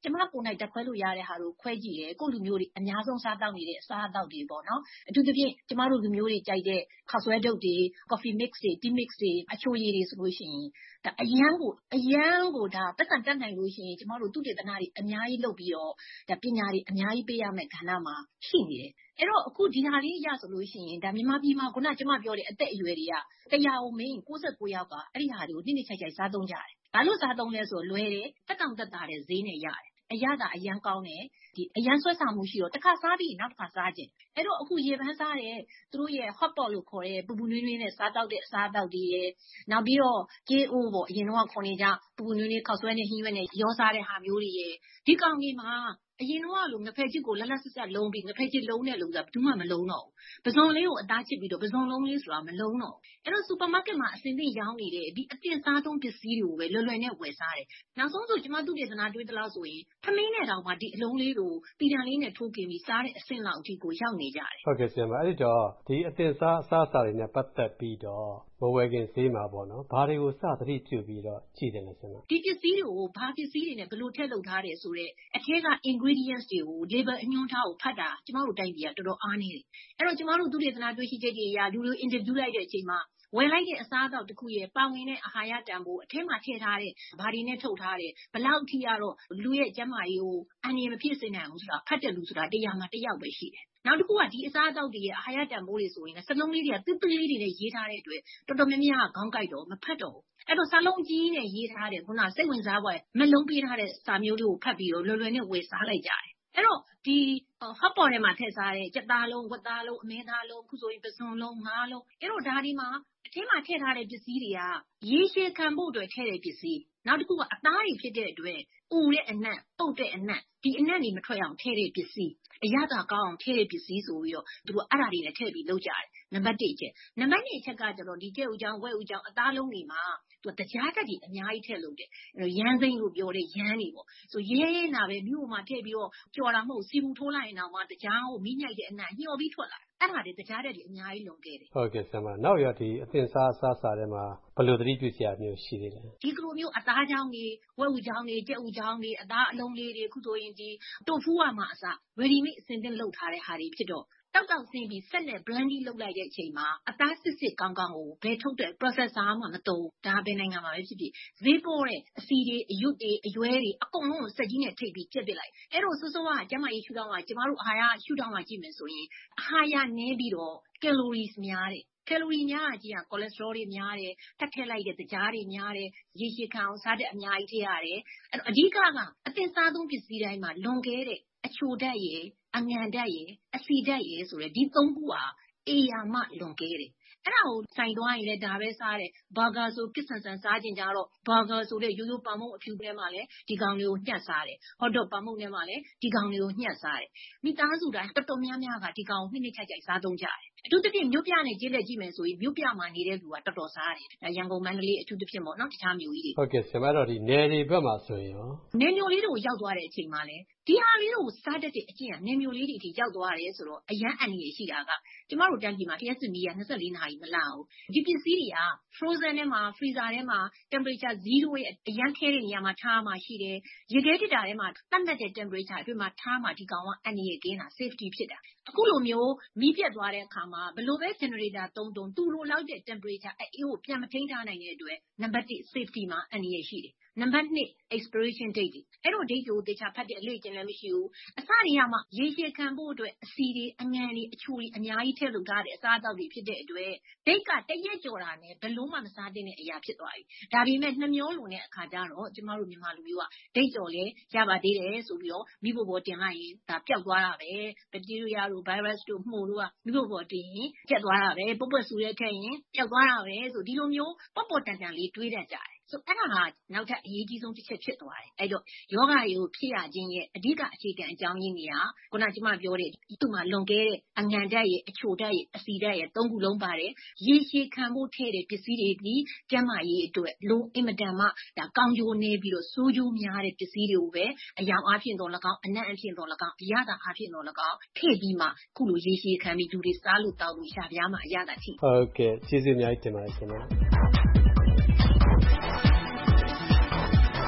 ကျမကိုယ်၌တက်ခွဲလို့ရတဲ့ဟာကိုခွဲကြည့်တယ်ကိုလူမျိုးတွေအများဆုံးစားတောက်နေတဲ့အစားအသောက်တွေပေါ့နော်အထူးသဖြင့်ကျမတို့လူမျိုးတွေကြိုက်တဲ့ခောက်ဆွဲတုပ်တွေ coffee mix တွေ tea mix တွေအချိုရည်တွေဆိုလို့ရှိရင်ဒါအရန်ကိုဒါပတ်စံတက်နိုင်လို့ရှိရင်ကျမတို့သူတေသနာတွေအများကြီးလုပ်ပြီးတော့ဒါပညာတွေအများကြီးပေးရမယ့်ကဏ္ဍမှာရှိနေတယ်အဲ့တော့အခုဒီဟာလေးရဆိုလို့ရှိရင်ဒါမြန်မာပြည်မှာခုနကျမပြောတဲ့အသက်အရွယ်တွေကတရားအောင်မင်း69ယောက်ကအဲ့ဒီဟာတွေကိုနှစ်ချိုက်စားသုံးကြတယ်ဘာလို့စားသုံးလဲဆိုလွယ်တယ်တက်တောင်တက်တာတဲ့ဈေးနဲ့ရတယ်အရသာအရန်ကောင်းတယ်ဒီအရန်ဆွဲဆောင်မှုရှိတော့တစ်ခါစားပြီးနောက်တစ်ခါစားခြင်းအဲ့တော့အခုရေပန်းစားတဲ့သူတို့ရဲ့ hot pot လို့ခေါ်တဲ့ပူပူနွေးနွေးနဲ့စားတောက်တဲ့အစားအသောက်တွေရဲ့နောက်ပြီးတော့ KO ပေါ့အရင်တော့ခေါ်နေကြပူပူနွေးနွေးခောက်ဆွဲနဲ့ဟင်းရွက်နဲ့ရောစားတဲ့ဟာမျိုးတွေရဲ့ဒီကောင်ကြီးမှာအရင်တော့လို့ငဖက်ချစ်ကိုလက်လက်ဆက်ဆက်လုံးပြီးငဖက်ချစ်လုံးနဲ့လို့ဆိုတာဘူးမှမလုံးတော့ဘူးပစုံလေးကိုအသားချစ်ပြီးတော့ပစုံလုံးလေးဆိုတာမလုံးတော့အဲ့တော့စူပါမားကတ်မှာအစင်သိရောင်းနေတဲ့ဒီအတင်စားသုံးပစ္စည်းတွေကိုပဲလွယ်လွယ်နဲ့ဝယ်စားတယ်နောက်ဆုံးဆိုကျမတို့ဒေသနာတွေးသလောက်ဆိုရင်ထမင်းနဲ့တောင်မှဒီအလုံးလေးကိုတီတန်လေးနဲ့ထိုးกินပြီးစားတဲ့အဆင့်လောက်အထိကိုရောက်နေကြတယ်ဟုတ်ကဲ့ဆရာမအဲ့တော့ဒီအတင်စားအစားအစာတွေနဲ့ပတ်သက်ပြီးတော့မဝယ်ခင်ဈေးမှာပေါ့နော်ဘာတွေကိုစသတိပြုပြီးတော့ကြည့်တယ်လဲဆရာမဒီပစ္စည်းတွေကိုဘာပစ္စည်းတွေနဲ့ဘယ်လိုထည့်လုပ်ထားတယ်ဆိုတော့အထက်က ingredients တွေကို label အညွှန်းထားကိုဖတ်တာကျမတို့တိုင်းပြည်ကတော်တော်အားနေတယ်အဲ့တော့ကျမတို့သူတေသနာတွေ့ရှိချက်တွေအရလူတွေ interview လိုက်တဲ့အချိန်မှာဝယ်လိုက်တဲ့အစားအသောက်တစ်ခုရဲ့ပါဝင်တဲ့အာဟာရတန်ဖိုးအထက်မှာထည့်ထားတဲ့ဘာတွေနဲ့ထုတ်ထားတယ်ဘလောက်အထိကတော့လူရဲ့ကျန်းမာရေးကိုအန္တရာယ်မဖြစ်စေနိုင်ဘူးဆိုတာဖတ်တဲ့လူဆိုတာတရားမှာတစ်ယောက်ပဲရှိတယ်နောက်တစ်ခုကဒီအစားအသောက်တွေရဲ့အာဟာရတန်ဖိုးတွေဆိုရင်စလုံးလေးတွေကตึ๊ดလေးတွေနဲ့ရေးထားတဲ့အတွက်တော်တော်များများခေါင်းကိုက်တော့မဖတ်တော့ဘူးအဲ့တော့စာလုံးကြီးနဲ့ရေးထားတဲ့ခုနစိတ်ဝင်စားပွဲမလုံးပေးထားတဲ့စာမျိုးလေးကိုဖတ်ပြီးတော့လွယ်လွယ်နဲ့ဝယ်စားလိုက်ကြတယ်အဲ့တော့ဒီဟပ်ပေါ်ထဲမှာထည့်စားတဲ့ကြက်သားလုံးဝက်သားလုံးအမဲသားလုံးခုဆိုရင်ပစုံလုံးငါးလုံးအဲ့တော့ဒါဒီမှာအထင်းမှာထည့်ထားတဲ့ပစ္စည်းတွေကရေရှည်ခံဖို့အတွက်ထည့်တဲ့ပစ္စည်းနောက်တစ်ခုကအသားတွေဖြစ်တဲ့အတွက်ဥတဲ့အနံ့ပုတ်တဲ့အနံ့ဒီအနံ့တွေမထွက်အောင်ထည့်တဲ့ပစ္စည်းအရသာကောင်းအောင်ထည့်တဲ့ပစ္စည်းဆိုပြီးတော့သူတို့အဲ့ဒါတွေနဲ့ထည့်ပြီးလုပ်ကြတယ်နံပါတ်1ချက်နံပါတ်2ချက်ကကျတော့ဒီကြက်ဥကြောင်ဝက်ဥကြောင်အသားလုံးတွေမှာသူကတရားတက်ကြီးအများကြီးထည့်လို့တယ်ရမ်းစိမ့်လို့ပြောတဲ့ရမ်းတွေပေါ့ဆိုရဲရဲနာပဲမြို့မှာထည့်ပြီးတော့ကြော်တာမဟုတ်စီဘူးထိုးလိုက်ရင်တော့မှတရားကိုမိညိုက်တဲ့အနံ့ညှော်ပြီးထွက်လာအဲ့ဒါတွေတရားတက်ကြီးအများကြီးလုံခဲ့တယ်ဟုတ်ကဲ့ဆရာမနောက်ရဒီအသင်စားအစားစာထဲမှာဘယ်လိုသတိပြုစရာမျိုးရှိသေးလဲဒီလိုမျိုးအသားချောင်းတွေဝက်ဥချောင်းတွေကြက်ဥချောင်းတွေအသားအလုံးလေးတွေခုဆိုရင်ဒီတိုဖူးကမှအစား ready made အစင်သင့်လုပ်ထားတဲ့ဟာတွေဖြစ်တော့တောက်ဆင်းပြီးဆက်နဲ့ blending လုပ်လိုက်တဲ့အချိန်မှာအသားစစ်ကောင်းကောင်းကိုဘယ်ထုတ်တဲ့ processor မှမသုံးဒါဘယ်နိုင်ငံမှာပဲဖြစ်ဖြစ်ဈေးပေါ်တဲ့အစီတွေအရွတ်တွေအရွဲတွေအကုန်လုံးကိုစက်ကြီးနဲ့ထိပ်ပြီးပြက်ပစ်လိုက်အဲ့တော့စိုးစိုးကကျမကြီးရှုထောင်းကကျမတို့အာဟာရရှုထောင်းကကြည့်မယ်ဆိုရင်အာဟာရနည်းပြီးတော့ calories များတယ်ကယ်လိုရီများအကြီးကကိုလက်စထရောတွေများတယ်ထပ်ထည့်လိုက်တဲ့တကြားတွေများတယ်ရေရှည်ခံအောင်စားတဲ့အများကြီးထည့်ရတယ်အဲ့တော့အဓိကအသင်စားသုံးပစ္စည်းတိုင်းမှာလွန်ကဲတဲ့အချိုဓာတ်ရည်အငံဓာတ်ရည်အဆီဓာတ်ရည်ဆိုတဲ့ဒီသုံးခုဟာအေယာမလွန်ကဲတယ်အဲ့ဒါကိုဆိုင်သွားရင်လည်းဒါပဲစားတယ်ဘာဂါဆိုကစ်ဆန်ဆန်စားခြင်းကြတော့ဘာဂါဆိုတဲ့ရိုးရိုးပန်မုံအဖြူထဲမှာလည်းဒီကောင်လေးကိုညှက်စားတယ်ဟော့တော့ပန်မုံထဲမှာလည်းဒီကောင်လေးကိုညှက်စားတယ်မိသားစုတိုင်းတော်တော်များများကဒီကောင်ကိုနှစ်ချိုက်စားသုံးကြတယ်အထူးသဖြင့်မြို့ပြနဲ့ကျေးလက်ကြည့်မယ်ဆိုရင်မြို့ပြမှာနေတဲ့လူကတော်တော်စားတယ်ရန်ကုန်မန္တလေးအထူးသဖြင့်ပေါ့နော်တခြားမြို့ကြီးတွေဟုတ်ကဲ့ဆရာမတော်ဒီနယ်တွေဘက်မှာဆိုရင်ရောနယ်မြို့လေးတွေကိုရောက်သွားတဲ့အချိန်မှာလည်းဒီဟာလေးကိုစားတတ်တဲ့အကျင့်ကနယ်မြို့လေးတွေထိရောက်သွားတယ်ဆိုတော့အရန်အန်ရရှိတာကကျမတို့တန်းပြည်မှာလျှက်စစ်မီးက24နာရီမလာဘူးဒီပစ္စည်းတွေက frozen ထဲမှာ freezer ထဲမှာ temperature 0ရဲ့အရန်ခဲတဲ့နေရာမှာထားမှရှိတယ်ရေခဲတစ်တာထဲမှာတတ်မှတ်တဲ့ temperature အတွင်းမှာထားမှဒီကောင်ကအန်ရကင်းတာ safety ဖြစ်တာအခုလိုမျိုးမီးပြတ်သွားတဲ့အခါမှာဘလို့ပဲ generator သုံးသူလိုလောက်တဲ့ temperature အေးကိုပြန်မထိန်းထားနိုင်တဲ့အတွက်နံပါတ်1 safety မှာအန်ရရှိတယ်နံပါတ်2 expiration date အဲ့တော့ date ကိုသေချာဖတ်တဲ့အလေ့ကျင့်လည်းမရှိဘူးအစတွေကမှရေရှည်ခံဖို့အတွက်အစီတွေအငံတွေအချိုတွေအများကြီးထည့်လုပ်ထားတဲ့အစားအသောက်တွေဖြစ်တဲ့အတွက် date ကတရက်ကျော်တာနဲ့ဘလို့မှမစားတဲ့အရာဖြစ်သွားပြီဒါပေမဲ့နှမျောလွန်တဲ့အခါကျတော့ကျမတို့မြန်မာလူမျိုးက date ကျော်လဲရပါသေးတယ်ဆိုပြီးတော့မိဖို့ပေါ်တင်လိုက်ရင်ဒါပျောက်သွားတာပဲ bacteria တို့ virus တို့မှုတို့ကမိဖို့ပေါ်တင်ရင်ကျက်သွားတာပဲပုတ်ပွက်ဆူတဲ့ထက်ရင်ပျောက်သွားတာပဲဆိုဒီလိုမျိုးပေါ်တန်တန်လေးတွေးတတ်ကြတယ်ဆိုအဲ့ဒါကနောက်ထပ်အရေးကြီးဆုံးတစ်ချက်ဖြစ်သွားတယ်အဲ့တော့ယောဂတွေကိုဖြစ်ရခြင်းရဲ့အဓိကအခြေခံအကြောင်းရင်းတွေကခုနကကျမပြောတဲ့သူ့မှာလွန်ကဲတဲ့အငံဓာတ်ရဲ့အချိုဓာတ်ရဲ့အဆီဓာတ်ရဲ့သုံးခုလုံးပါတယ်ရေရှည်ခံဖို့ထည့်တဲ့ပစ္စည်းတွေဒီကျန်းမာရေးအတွက်လုံးအင်မတန်မှဒါကောင်းကျိုးနေပြီးတော့ဆိုးကျိုးများတဲ့ပစ္စည်းတွေကိုပဲအယောင်အားဖြင့်တော့၎င်းအနံ့အဖြစ်တော့၎င်းအရသာအားဖြင့်တော့၎င်းထည့်ပြီးမှခုလိုရေရှည်ခံပြီးလူတွေစားလို့တောက်လို့ရှာပြားမှအရသာထိဟုတ်ကဲ့ကျေးဇူးအများကြီးတင်ပါတယ်ခင်ဗျာ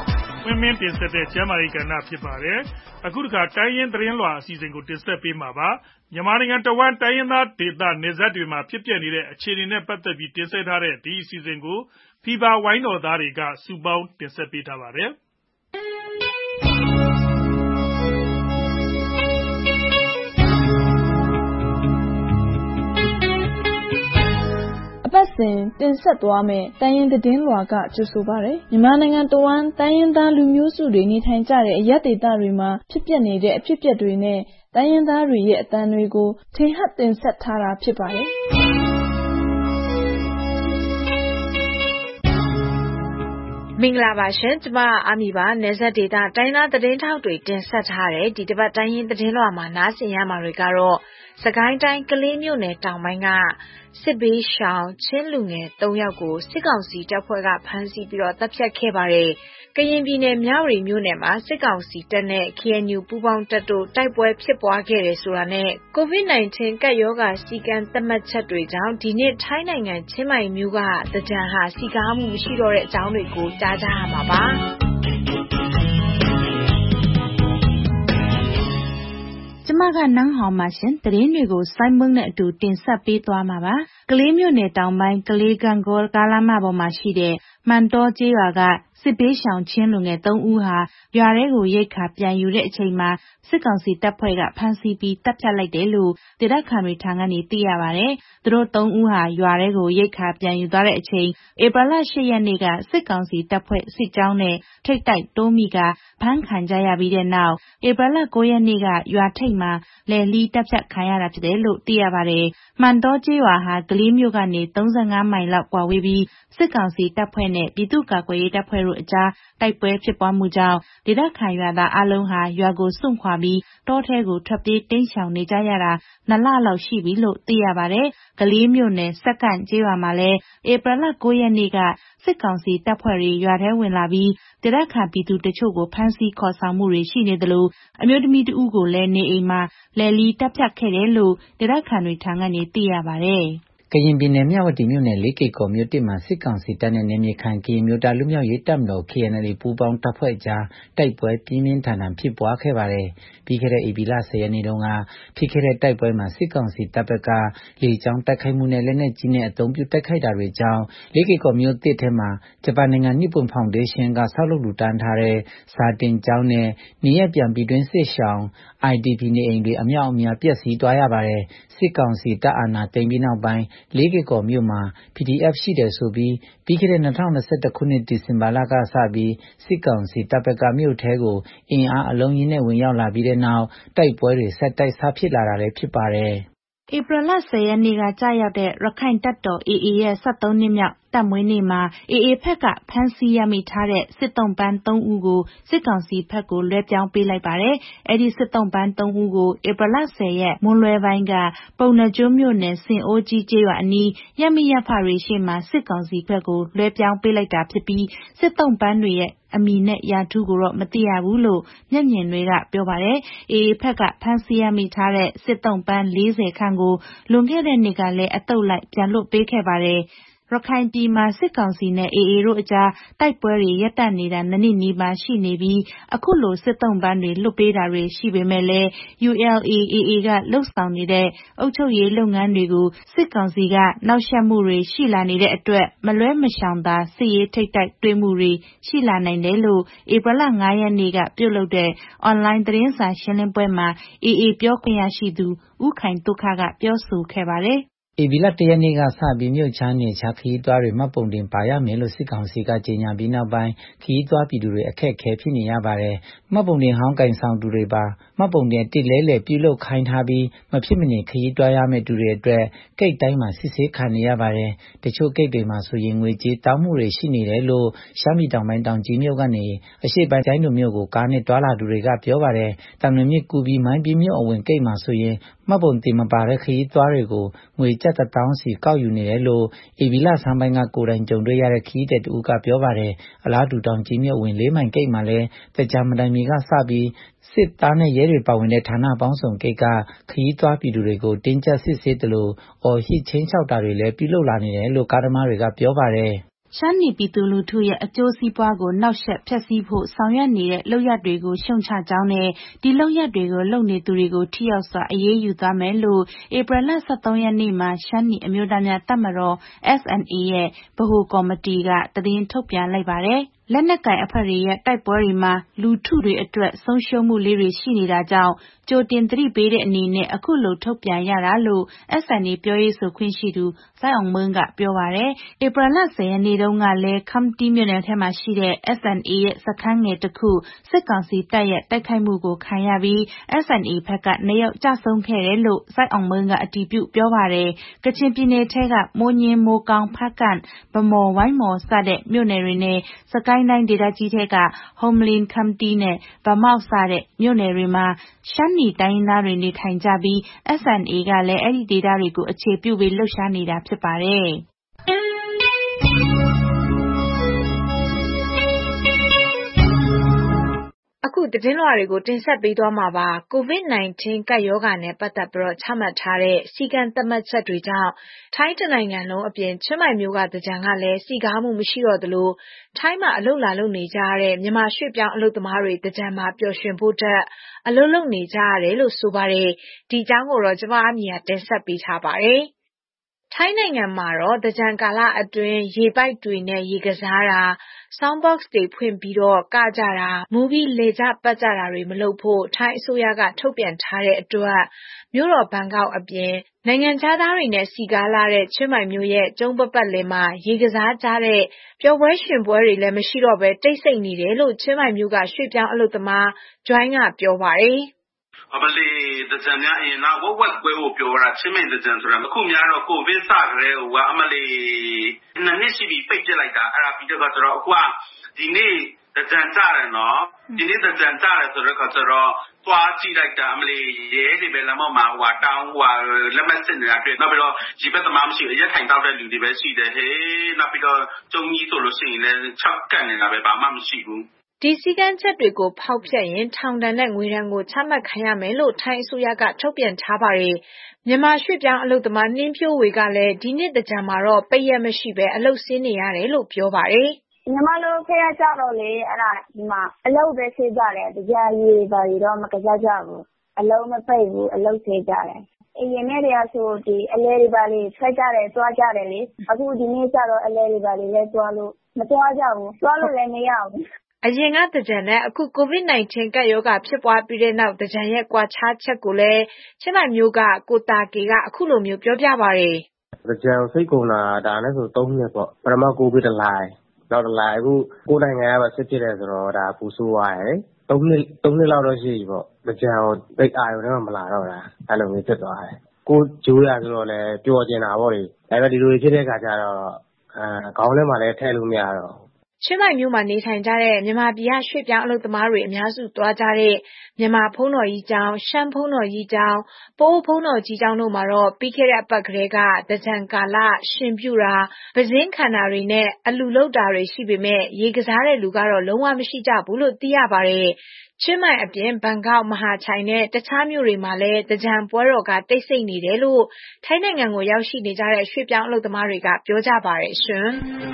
ဝင်းမင်းတင်ဆက်တဲ့ကျမ်းမာရေးကဏ္ဍဖြစ်ပါတယ်။အခုတခါတိုင်းရင်းသတင်းလွှာအစီအစဉ်ကိုတင်ဆက်ပေးမှာပါ။မြန်မာနိုင်ငံတဝန်းတိုင်းရင်းသားဒေသနယ်စပ်တွေမှာဖြစ်ပျက်နေတဲ့အခြေအနေနဲ့ပတ်သက်ပြီးတင်ဆက်ထားတဲ့ဒီအစီအစဉ်ကိုဖီဗာဝိုင်းတော်သားတွေကစုပေါင်းတင်ဆက်ပေးထားပါတယ်။အပတ်စဉ်တင်ဆက်သွားမယ့်တိုင်းရင်းသတင်းလွှာကကြိုဆိုပါရယ်မြန်မာနိုင်ငံတဝန်းတိုင်းရင်းသားလူမျိုးစုတွေနေထိုင်ကြတဲ့အရပ်ဒေသတွေမှာဖြစ်ပျက်နေတဲ့အဖြစ်အပျက်တွေနဲ့တိုင်းရင်းသားတွေရဲ့အသံတွေကိုထင်ဟပ်တင်ဆက်ထားတာဖြစ်ပါတယ်မင်္ဂလာပါရှင်ကျမအာမီပါနယ်စပ်ဒေသတိုင်းသားသတင်းထောက်တွေတင်ဆက်ထားတဲ့ဒီတစ်ပတ်တိုင်းရင်းသတင်းလွှာမှာနားဆင်ရမှာတွေကတော့စကိုင်းတိုင်းကလေးမြို့နယ်တောင်ပိုင်းကစစ်ဘေးရှောင်ချင်းလူငယ်3ယောက်ကိုစစ်ကောင်စီတပ်ဖွဲ့ကဖမ်းဆီးပြီးတော့တပ်ဖြတ်ခဲ့ပါတယ်ကရင်ပြည်နယ်မြဝတီမြို့နယ်မှာစစ်ကောင်စီတပ်နဲ့ KNU ပူးပေါင်းတပ်တို့တိုက်ပွဲဖြစ်ပွားခဲ့တယ်ဆိုတာနဲ့ COVID-19 ကပ်ရောဂါစီကံသတ်မှတ်ချက်တွေကြောင့်ဒီနေ့ထိုင်းနိုင်ငံချင်းမိုင်မြို့ကတကြံဟာစီကားမှုမရှိတော့တဲ့အကြောင်းတွေကိုကြားကြရမှာပါကျမကနန်းဟောင်ပါရှင်သတင်းတွေကိုစိုင်းမုံနဲ့အတူတင်ဆက်ပေးသွားမှာပါကလေးမြို့နယ်တောင်ပိုင်းကလေးကန်ကောကားလမ်းမပေါ်မှာရှိတဲ့မှန်တော်ကျေးရွာကစစ်ဘေးရှောင်ချင်းလူငယ်3ဦးဟာရွာထဲကိုရိတ်ခါပြန်ယူတဲ့အချိန်မှာစစ်ကောင်စီတပ်ဖွဲ့ကဖမ်းဆီးပြီးတပ်ဖြတ်လိုက်တယ်လို့ဒေသခံတွေထံကနေသိရပါတယ်။သူတို့3ဦးဟာရွာထဲကိုရိတ်ခါပြန်ယူသွားတဲ့အချိန်ဧပြီလ10ရက်နေ့ကစစ်ကောင်စီတပ်ဖွဲ့စစ်ကြောင်းနဲ့ထိတ်တိုက်တိုးမိကဖမ်းခံကြရပြီးတဲ့နောက်ဧပြီလ9ရက်နေ့ကရွာထိပ်မှာလယ်လီတပ်ဖြတ်ခံရတာဖြစ်တယ်လို့သိရပါတယ်။မှန်တော်ကျေးရွာဟာကလေးမြို့ကနေ35မိုင်လောက်ကွာဝေးပြီးစစ်ကောင်စီတပ်ဖွဲ့နဲ့ပြည်သူ့ကာကွယ်ရေးတပ်ဖွဲ့တို့အကြားတိုက်ပွဲဖြစ်ပွားမှုကြောင့်ဒေသခံရွာသားအလုံးဟာရွာကိုစွန့်ခွာပြီးတောထဲကိုထွက်ပြေးတိမ်းရှောင်နေကြရတာ2လလောက်ရှိပြီလို့သိရပါတယ်။ကလေးမြို့နယ်စက္ကန့်ကျေးရွာမှာလည်းဧပြီလ9ရက်နေ့ကစစ်ကောင်စီတပ်ဖွဲ့တွေရွာထဲဝင်လာပြီးဒေသခံပြည်သူတချို့ကိုဖမ်းဆီးခေါ်ဆောင်မှုတွေရှိနေသလိုအမျိုးသမီးတဦးကိုလည်းနေအိမ်မှာလယ်လီတပ်ဖြတ်ခဲ့တယ်လို့ဒေသခံတွေထံကနေသိရပါတယ်။ကရင်ပြည်နယ်မြဝတီမြို့နယ်လေးကေကော်မြို့တစ်မှာစစ်ကောင်စီတပ်နဲ့နယ်မြေခံကရင်မျိုးသားလူမျိုးရေးတပ်မတော် KNL ပူးပေါင်းတပ်ဖွဲ့ကြားတိုက်ပွဲပြင်းပြင်းထန်ထန်ဖြစ်ပွားခဲ့ပါတယ်။ပြီးခဲ့တဲ့ဧပြီလ10ရက်နေ့တုန်းကဖြစ်ခဲ့တဲ့တိုက်ပွဲမှာစစ်ကောင်စီတပ်ဘက်ကလေကြောင်းတိုက်ခိုက်မှုနဲ့လက်နက်ကြီးနဲ့အုံပြုတိုက်ခိုက်တာတွေကြောင့်လေးကေကော်မြို့တစ်ထဲမှာဂျပန်နိုင်ငံနိပွန်ဖောင်ဒေးရှင်းကဆောက်လုပ်လူတန်းထားတဲ့စာတင်ကျောင်းနဲ့နေရပြန်ပြည်တွင်းစစ်ရှောင်း IDP နေအိမ်တွေအမြောက်အများပျက်စီးသွားရပါတယ်။စစ်ကောင်စီတပ်အာဏာသိမ်းပြီးနောက်ပိုင်းလေးကေကော်မြို့မှာ PDF ရှိတယ်ဆိုပြီးပြီးခဲ့တဲ့2021ခုနှစ်ဒီဇင်ဘာလကစပြီးစစ်ကောင်စီတပ်ဘက်ကမြို့ထဲကိုအင်အားအလုံးကြီးနဲ့ဝင်ရောက်လာပြီးတဲ့နောက်တိုက်ပွဲတွေဆက်တိုက်ဆဖြစ်လာတာလည်းဖြစ်ပါတယ်။ဧပြီလ10ရက်နေ့ကကြာရောက်တဲ့ရခိုင်တပ်တော် AA ရဲ့73နှစ်မြောက်တပ်မွေးနေ့မှာ AA ဘက်ကဖမ်းဆီးရမိထားတဲ့စစ်သုံ့ပန်း3ဦးကိုစစ်ကောင်စီဘက်ကိုလွှဲပြောင်းပေးလိုက်ပါတယ်။အဲဒီစစ်သုံ့ပန်း3ဦးကိုဧပြီလ10ရက်မွန်းလွဲပိုင်းကပုံနှကျွန်းမြို့နယ်စင်အိုးကြီးကျေးရွာအနီးရပ်မိရပ်ဖတွေရှေ့မှာစစ်ကောင်စီဘက်ကိုလွှဲပြောင်းပေးလိုက်တာဖြစ်ပြီးစစ်သုံ့ပန်းတွေရဲ့အမည်နဲ့ရာထူးကိုတော့မသိရဘူးလို့မျက်မြင်တွေကပြောပါတယ်။ AA ဘက်ကဖမ်းဆီးရမိထားတဲ့စစ်သုံ့ပန်း40ခန့်ကိုလွန်ခဲ့တဲ့နှစ်ကလည်းအတုပ်လိုက်ပြန်လွှတ်ပေးခဲ့ပါတယ်။ရခိုင်ပြည်မှာစစ်ကောင်စီနဲ့ AA တို့အကြားတိုက်ပွဲတွေရပ်တန့်နေတာ2နှစ်နီးပါးရှိနေပြီးအခုလိုစစ်သုံ့ပန်းတွေလွတ်ပေးတာတွေရှိပေမဲ့လည်း ULA/AA ကလှုပ်ဆောင်နေတဲ့အုပ်ချုပ်ရေးလုပ်ငန်းတွေကိုစစ်ကောင်စီကနှောက်ယှက်မှုတွေရှိလာနေတဲ့အတွက်မလွဲမရှောင်သာစစ်ရေးထိပ်တိုက်တွေ့မှုတွေရှိလာနိုင်တယ်လို့ဧပြီလ9ရက်နေ့ကပြုလုပ်တဲ့အွန်လိုင်းသတင်းစာရှင်းလင်းပွဲမှာ AA ပြောခွင့်ရရှိသူဦးခိုင်တုခကပြောဆိုခဲ့ပါတယ်။ဧပြီလ1ရက်နေ့ကစပြီးမြို့ချားနယ်ချားခရီးသွားတွေမှတ်ပုံတင်ပါရမယ်လို့စစ်ကောင်စီကကြေညာပြီးနောက်ပိုင်းခရီးသွားပြည်သူတွေအခက်အခဲဖြစ်နေရပါတယ်။မှတ်ပုံတင်ဟောင်းကင်ဆောင်သူတွေပါမှတ်ပုံတင်တစ်လဲလှယ်ပြုလုပ်ခိုင်းထားပြီးမဖြစ်မနေခရီးသွားရမယ့်သူတွေအတွက်ကိတ်တိုင်းမှာစစ်ဆေးခံနေရပါတယ်။တချို့ကိတ်တွေမှာဆိုရင်ငွေကြေးတောင်းမှုတွေရှိနေတယ်လို့ရှမ်းပြည်တောင်ပိုင်းတောင်ကြီးမြို့ကနေအရှေ့ပိုင်းကျိုင်းတို့မြို့ကိုကားနဲ့တွာလာသူတွေကပြောပါတယ်။တောင်တွင်မြစ်ကူပြီးမိုင်းပြီးမြို့အဝင်ကိတ်မှာဆိုရင်မှတ်ပုံတင်မပါတဲ့ခရီးသွားတွေကိုငွေကျပ်1000စီကောက်ယူနေတယ်လို့ဧပြီလဆန်းပိုင်းကကိုယ်တိုင်ကြုံတွေ့ရတဲ့ခရီးသည်တူကပြောပါတယ်။အလားတူတောင်ကြီးမြို့ဝင်4မိုင်ကိတ်မှာလည်းတကြမတိုင်မီကစပြီးစစ်သားနဲ့ရဲတွေပါဝင်တဲ့ဌာနပေါင်းစုံကိတ်ကခရီးသွားပြည်သူတွေကိုတင်းကျပ်စစ်ဆေးတယ်လို့အော်ဟစ်ချင်းချောက်တာတွေလည်းပြုလုပ်လာနေတယ်လို့ကားသမားတွေကပြောပါတယ်။ရှမ်းနီပြည်သူလူထုရဲ့အကျိုးစီးပွားကိုနှောက်ယှက်ဖျက်ဆီးဖို့ဆောင်ရွက်နေတဲ့လုပ်ရပ်တွေကိုရှုံချကြောင်းနဲ့ဒီလုပ်ရပ်တွေကိုလုပ်နေသူတွေကိုထိရောက်စွာအရေးယူသွားမယ်လို့ဧပြီလ 13 ရက်နေ့မှာရှမ်းနီအမျိုးသားများတပ်မတော် SNA ရဲ့ဗဟိုကော်မတီကသတင်းထုတ်ပြန်လိုက်ပါတယ်။ လက်နက်ကိုင်အဖွဲ့တွေရဲ့တိုက်ပွဲတွေမှာလူထုတွေအတွက်ဆုံးရှုံးမှုလေးတွေရှိနေတာကြောင့်ကြိုတင်သတိပေးတဲ့အနေနဲ့အခုလိုထုတ်ပြန်ရတာလို့ SNA ပြောရေးဆိုခွင့်ရှိသူစိုင်းအောင်မင်းကပြောပါတယ်။ဧပြီလ 10 ရက်နေ့တုန်းကလည်းခမ္တီးမြို့နယ်ထဲမှာရှိတဲ့ SNA ရဲ့စခန်းငယ်တစ်ခုစစ်ကောင်စီတပ်ရဲ့တိုက်ခိုက်မှုကိုခံရပြီး SNA ဘက်က2 ယောက်ကျဆုံးခဲ့တယ်လို့စိုင်းအောင်မင်းကအတည်ပြုပြောပါတယ်။ကချင်ပြည်နယ်ထဲကမိုးညင်းမိုးကောင်းဖားကန့်ဗန်းမော်ဝိုင်းမော်စတဲ့မြို့နယ်တွေနဲ့စကိုင်းတိုင်းဒေသကြီးထဲကဟုမ္မလင်းခမ္တီးနဲ့ဗန်းမောက်စတဲ့မြို့နယ်တွေမှာရှမ်းနီတိုင်းရင်းသားတွေနေထိုင်ကြပြီး SNA ကလည်းအဲဒီဒေသတွေကိုအခြေပြုပြီးလှုပ်ရှားနေတာဖြစ်ပါတယ်။အခုသတင်းလွှာတွေကိုတင်ဆက်ပေးသွားမှာပါ COVID-19 ကပ်ရောဂါနဲ့ပတ်သက်ပြီးချမှတ်ထားတဲ့စည်းကမ်းသတ်မှတ်ချက်တွေကြောင့်ထိုင်းတနိုင်ငံလုံးအပြင်ချင်းမိုင်မြို့ကသင်္ကြန်ကလည်းစည်ကားမှုမရှိတော့သလိုထိုင်းမှာအလုပ်လာလုပ်နေကြတဲ့မြန်မာရွှေ့ပြောင်းအလုပ်သမားတွေသင်္ကြန်မှာပျော်ရွှင်ဖို့အတွက်အလုပ်လုပ်နေကြရတယ်လို့ဆိုပါတယ်ဒီအကြောင်းကိုတော့ကျမအမီကတင်ဆက်ပေးထားပါတယ်ထိုင်းနိုင်ငံမှာတော့သင်္ကြန်ကာလအတွင်းရေပိုက်တွေနဲ့ရေကစားတာ Sound box တွေဖွင့်ပြီးကကြတာမူးပြီးလေကြပတ်ကြတာတွေမလုပ်ဖို့ထိုင်းအစိုးရကထုတ်ပြန်ထားတဲ့အတွက်မြို့တော်ဘန်ကောက်အပြင်နိုင်ငံခြားသားတွေနဲ့စီကားလာတဲ့ချင်းမိုင်မြို့ရဲ့ကျုံးပတ်လည်မှာရေကစားကြတဲ့ပျော်ပွဲရွှင်ပွဲတွေလည်းမရှိတော့ဘဲတိတ်ဆိတ်နေတယ်လို့ချင်းမိုင်မြို့ကရွှေ့ပြောင်းအလုပ်သမား Join ကပြောပါတယ်အမလီသကြံများအရင်ကဝက်ကွဲဖို့ပြောတာချင်းမိန်သကြံဆိုတာအခုများတော့ကိုဗစ်စကြတဲ့ဟိုကအမလီနှစ်ရှိပြီပိတ်ပြလိုက်တာအဲ့ဒါပြီးတော့ဆိုတော့အခုကဒီနေ့သကြံကြတယ်နော်ဒီနေ့သကြံကြတယ်ဆိုတော့သွားကြည့်လိုက်တာအမလီရဲတွေပဲလမ်းမှာဟိုတောင်းဟိုလက်မစစ်နေတာတွေ့နောက်ပြီးတော့ဒီဘက်သမားမရှိအရက်ထိုင်တောက်တဲ့လူတွေပဲရှိတယ်ဟေးနောက်ပြီးတော့ကျုံကြီးဆိုလို့ရှိရင်လည်း6ကတ်နေတာပဲဘာမှမရှိဘူးဒီစည်းကမ်းချက်တွေကိုဖောက်ဖျက်ရင်ထောင်ဒဏ်နဲ့ငွေဒဏ်ကိုချမှတ်ခံရမယ်လို့ထိုင်းအစိုးရကထုတ်ပြန်ထားပါတယ်။မြန်မာရွှေ့ပြောင်းအလုပ်သမားနှင်းဖြိုးဝေကလည်းဒီနှစ်သင်္ကြန်မှာတော့ပိတ်ရက်မရှိပဲအလုပ်ဆင်းနေရတယ်လို့ပြောပါတယ်။ညီမတို့ခရကြတော့လေအဲ့ဒါဒီမှာအလုပ်ပဲဆေးကြတယ်။တရားရည်ပါရီတော့မကစားကြဘူး။အလုပ်မပိတ်ဘူးအလုပ်ဆေးကြတယ်။အရင်နေ့တွေကဆိုဒီအလဲတွေပါလေထွက်ကြတယ်သွားကြတယ်လေ။အခုဒီနေ့ကျတော့အလဲတွေပါလေလဲသွားလို့မသွားကြဘူး။သွားလို့လည်းမရဘူး။အရင်ကသင်္ကြန်နဲ့အခု COVID-19 ကပ်ရောဂါဖြစ်ပွားပြီးတဲ့နောက်သင်္ကြန်ရဲ့ကွာခြားချက်ကိုလည်းချင်းမိုင်မျိုးကကိုတာကေကအခုလိုမျိုးပြောပြပါတယ်။သင်္ကြန်စိတ်ကုန်တာဒါနဲ့ဆို3နှစ်ပေါ့ပထမကိုဗစ်တလိုက်နောက်တလိုက်အခုကိုနိုင်ငံကပဲဆက်ဖြစ်တယ်ဆိုတော့ဒါပူဆိုးသွားတယ်3နှစ်လောက်တော့ရှိပြီပေါ့သင်္ကြန်ကိုသိအာရုံနဲ့မလာတော့တာအဲ့လိုမျိုးဖြစ်သွားတယ်ကိုဂျိုးရဆိုတော့လည်းပျော်ကျင်တာပေါ့လေဒါပေမဲ့ဒီလိုဖြစ်တဲ့အခါကျတော့ခေါင်းထဲမှာလည်းထည့်လို့မရတော့ချင်းမိုင်မြို့မှာနေထိုင်ကြတဲ့မြန်မာပြည်ရွှေ့ပြောင်းအလုပ်သမားတွေအများစုသွားကြတဲ့မြန်မာဘုန်းတော်ကြီးကျောင်းရှမ်းဘုန်းတော်ကြီးကျောင်းပိုးဘုန်းတော်ကြီးကျောင်းတို့မှာတော့ပြီးခဲ့တဲ့အပတ်ကလေးကသင်္ကြန်ကာလရှင်ပြုတာပဇင်းခံတာတွေနဲ့အလူလုပ်တာတွေရှိပေမဲ့ရေကစားတဲ့လူကတော့လုံးဝမရှိကြဘူးလို့သိရပါတယ်ချင်းမိုင်အပြင်ဘန်ကောက်မဟာချိုင်နဲ့တခြားမြို့တွေမှာလည်းသင်္ကြန်ပွဲတော်ကတိတ်ဆိတ်နေတယ်လို့ထိုင်းနိုင်ငံကိုရောက်ရှိနေကြတဲ့ရွှေ့ပြောင်းအလုပ်သမားတွေကပြောကြပါတယ်ရှင်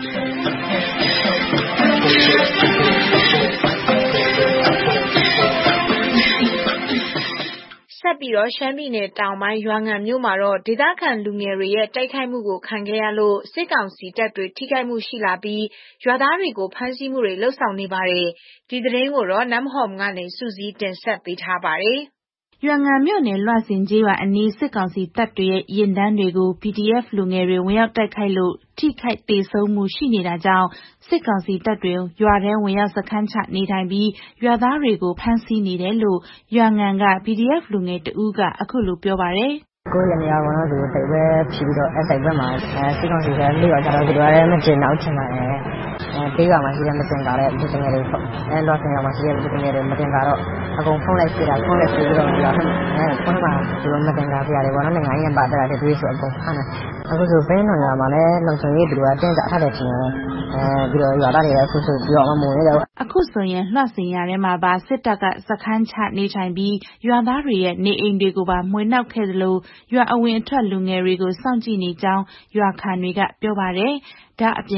ဆက်ပြီးရှမ်းပြည်နယ်တောင်ပိုင်းရွာငံမြို့မှာတော့ဒေသခံလူငယ်တွေရဲ့တိုက်ခိုက်မှုကိုခံခဲ့ရလို့စစ်ကောင်စီတပ်တွေထိခိုက်မှုရှိလာပြီးရွာသားတွေကိုဖမ်းဆီးမှုတွေလှုပ်ဆောင်နေပါတယ်။ဒီသတင်းကိုတော့နမ်ဟော်ကနေစုစည်းတင်ဆက်ပေးထားပါတယ်။ရွာငံမြို့နယ်လွှစင်ကျေးရွာအနီးစစ်ကောင်စီတပ်တွေရဲ့ရင်တန်းတွေကို PDF လူငယ်တွေဝင်ရောက်တိုက်ခိုက်လို့ထိခိုက်ဒေဆုံးမှုရှိနေတာကြောင့်စစ်ကောင်စီတပ်တွေရွာထဲဝင်ရောက်စခန်းချနေထိုင်ပြီးရွာသားတွေကိုဖမ်းဆီးနေတယ်လို့ရွာငံက PDF လူငယ်တဦးကအခုလိုပြောပါတယ်ကိုရနေရပါတော့သူတိုက်ပွဲဖြစ်ပြီးတော့အဲ့တိုက်ပွဲမှာစစ်ကောင်စီကလေးရောကြတော့သူတို့လည်းမကျင်တော့ချင်ပါတယ်တေးကမှရှိတယ်မတင်ကြတဲ့လူငယ်တွေပေါ့လောဆင်ကမှရှိတဲ့လူငယ်တွေမတင်ကြတော့အကုန်ဖုန်းလိုက်ပြတာဖုန်းလိုက်ပြပြီးတော့ဒီတော့ဖုန်းမှာသူတို့မတင်ကြပြရတယ်ဘောနော်နိုင်ငံရေးပါတာတဲ့တွေးဆိုအကုန်ဖမ်းတယ်အခုဆိုဘင်းတော်ရမှာလည်းလုံခြုံရေးသူတို့ကတင်းကြထားတယ်ချင်းပြီးတော့ရွာသားတွေလည်းအခုဆိုပြီးတော့မမိုးနေတော့အခုဆိုရင်လွှစင်ရထဲမှာပါစစ်တပ်ကစခန်းချနေထိုင်ပြီးရွာသားတွေရဲ့နေအိမ်တွေကိုပါမွှေနှောက်ခဲ့သလိုရွာအဝင်အထွက်လူငယ်တွေကိုစောင့်ကြည့်နေကြောင်းရွာခံတွေကပြောပါတယ်။ဒါအပြင်စ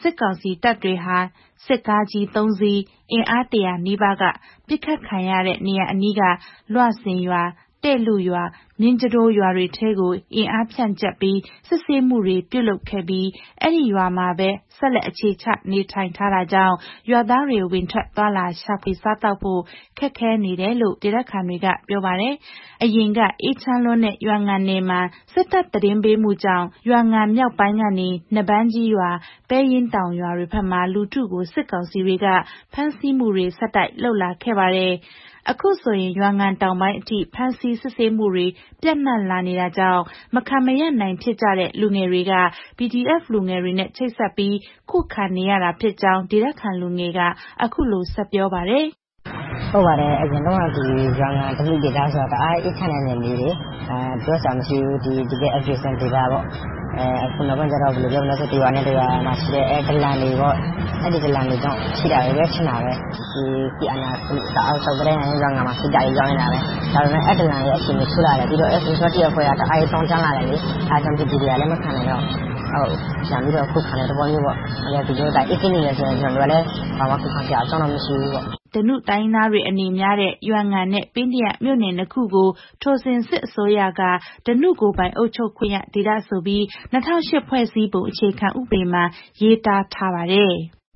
စစ်ကောင်စီတပ်တွေဟာစစ်ကားကြီး3စီးအင်အား100နီးပါးကပစ်ခတ်ခံရတဲ့နေရာအနီးကလွစင်ရွာတဲ့လူရွာမြင်းကျတိုးရွာတွေထဲကိုအင်အားဖြန့်ကျက်ပြီးစစ်ဆေးမှုတွေပြုလုပ်ခဲ့ပြီးအဲ့ဒီရွာမှာပဲဆက်လက်အခြေချနေထိုင်ထားတာကြောင့်ရွာသားတွေဝင်ထွက်သွားလာရှာဖွေစားတောက်ဖို့ခက်ခဲနေတယ်လို့ဒေသခံတွေကပြောပါတယ်။အရင်ကအေးချမ်းလွန်းတဲ့ရွာငံနယ်မှာစစ်တပ်သတင်းပေးမှုကြောင့်ရွာငံမြောက်ပိုင်းကနေနဘန်းကြီးရွာပဲရင်တောင်ရွာတွေဘက်မှာလူထုကိုစစ်ကောင်စီတွေကဖမ်းဆီးမှုတွေဆက်တိုက်လှုပ်လာခဲ့ပါတယ်။အခုဆိုရင်ရွာငံတောင်ပိုင်းအထိဖမ်းဆီးစစ်ဆေးမှုတွေပြန့်နှံ့လာနေတာကြောင့်မခံမရပ်နိုင်ဖြစ်ကြတဲ့လူငယ်တွေက PDF လူငယ်တွေနဲ့ချိတ်ဆက်ပြီးခုခံနေရတာဖြစ်ကြောင်းဒေသခံလူငယ်ကအခုလိုဆက်ပြောပါတယ်ဟုတ်ပါတယ်အရင်တော့ဒီရွာငံတလူဒေတာဆိုတာအားအချမ်းတဲ့နေတွေပြောစရာမရှိဘူးဒီက adjacent data ပေါ့အခုနောက်ပိုင်းကျတော့ဘယ်လိုပြောမလဲဆိုတော့ရွာနဲ့ရွာမှာရှိတဲ့ဒလန်တွေပေါ့အဲ့ဒီဒလန်တွေကြောင့်ရှိတာပဲရှင်းတာပဲဒီအနာအောက်ဆောက်တဲ့ရွာငံမှာရှိတာကြောင်းနေတာပဲဒါပေမဲ့အဲ့ဒလန်ရဲ့အချိန်ကိုဆူလာတယ်ပြီးတော့ SSR တခွဲကတအားတောင်းချမ်းလာတယ်လေအားကြောင့်ဒီတွေကလည်းမခံနိုင်တော့ဟုတ်ရှာပြီးတော့ခုခံတဲ့သဘောမျိုးပေါ့အဲ့ဒီတော့အစ်င်းနေရဆိုရင်ကျွန်တော်လည်းဘာမှခုခံပြအကြောင်းတော့မရှိဘူးပေါ့ဓနုတိုင်းသားတွေအနေများတဲ့ရွာငံနဲ့ပင်းတရမြို့နယ်နှစ်ခုကိုထိုစဉ်စစ်အစိုးရကဓနုကိုပိုင်အုပ်ချုပ်ခွင့်ရဒေသဆိုပြီး2008ဖွဲ့စည်းပုံအခြေခံဥပဒေမှာရေးသားထားပါတယ်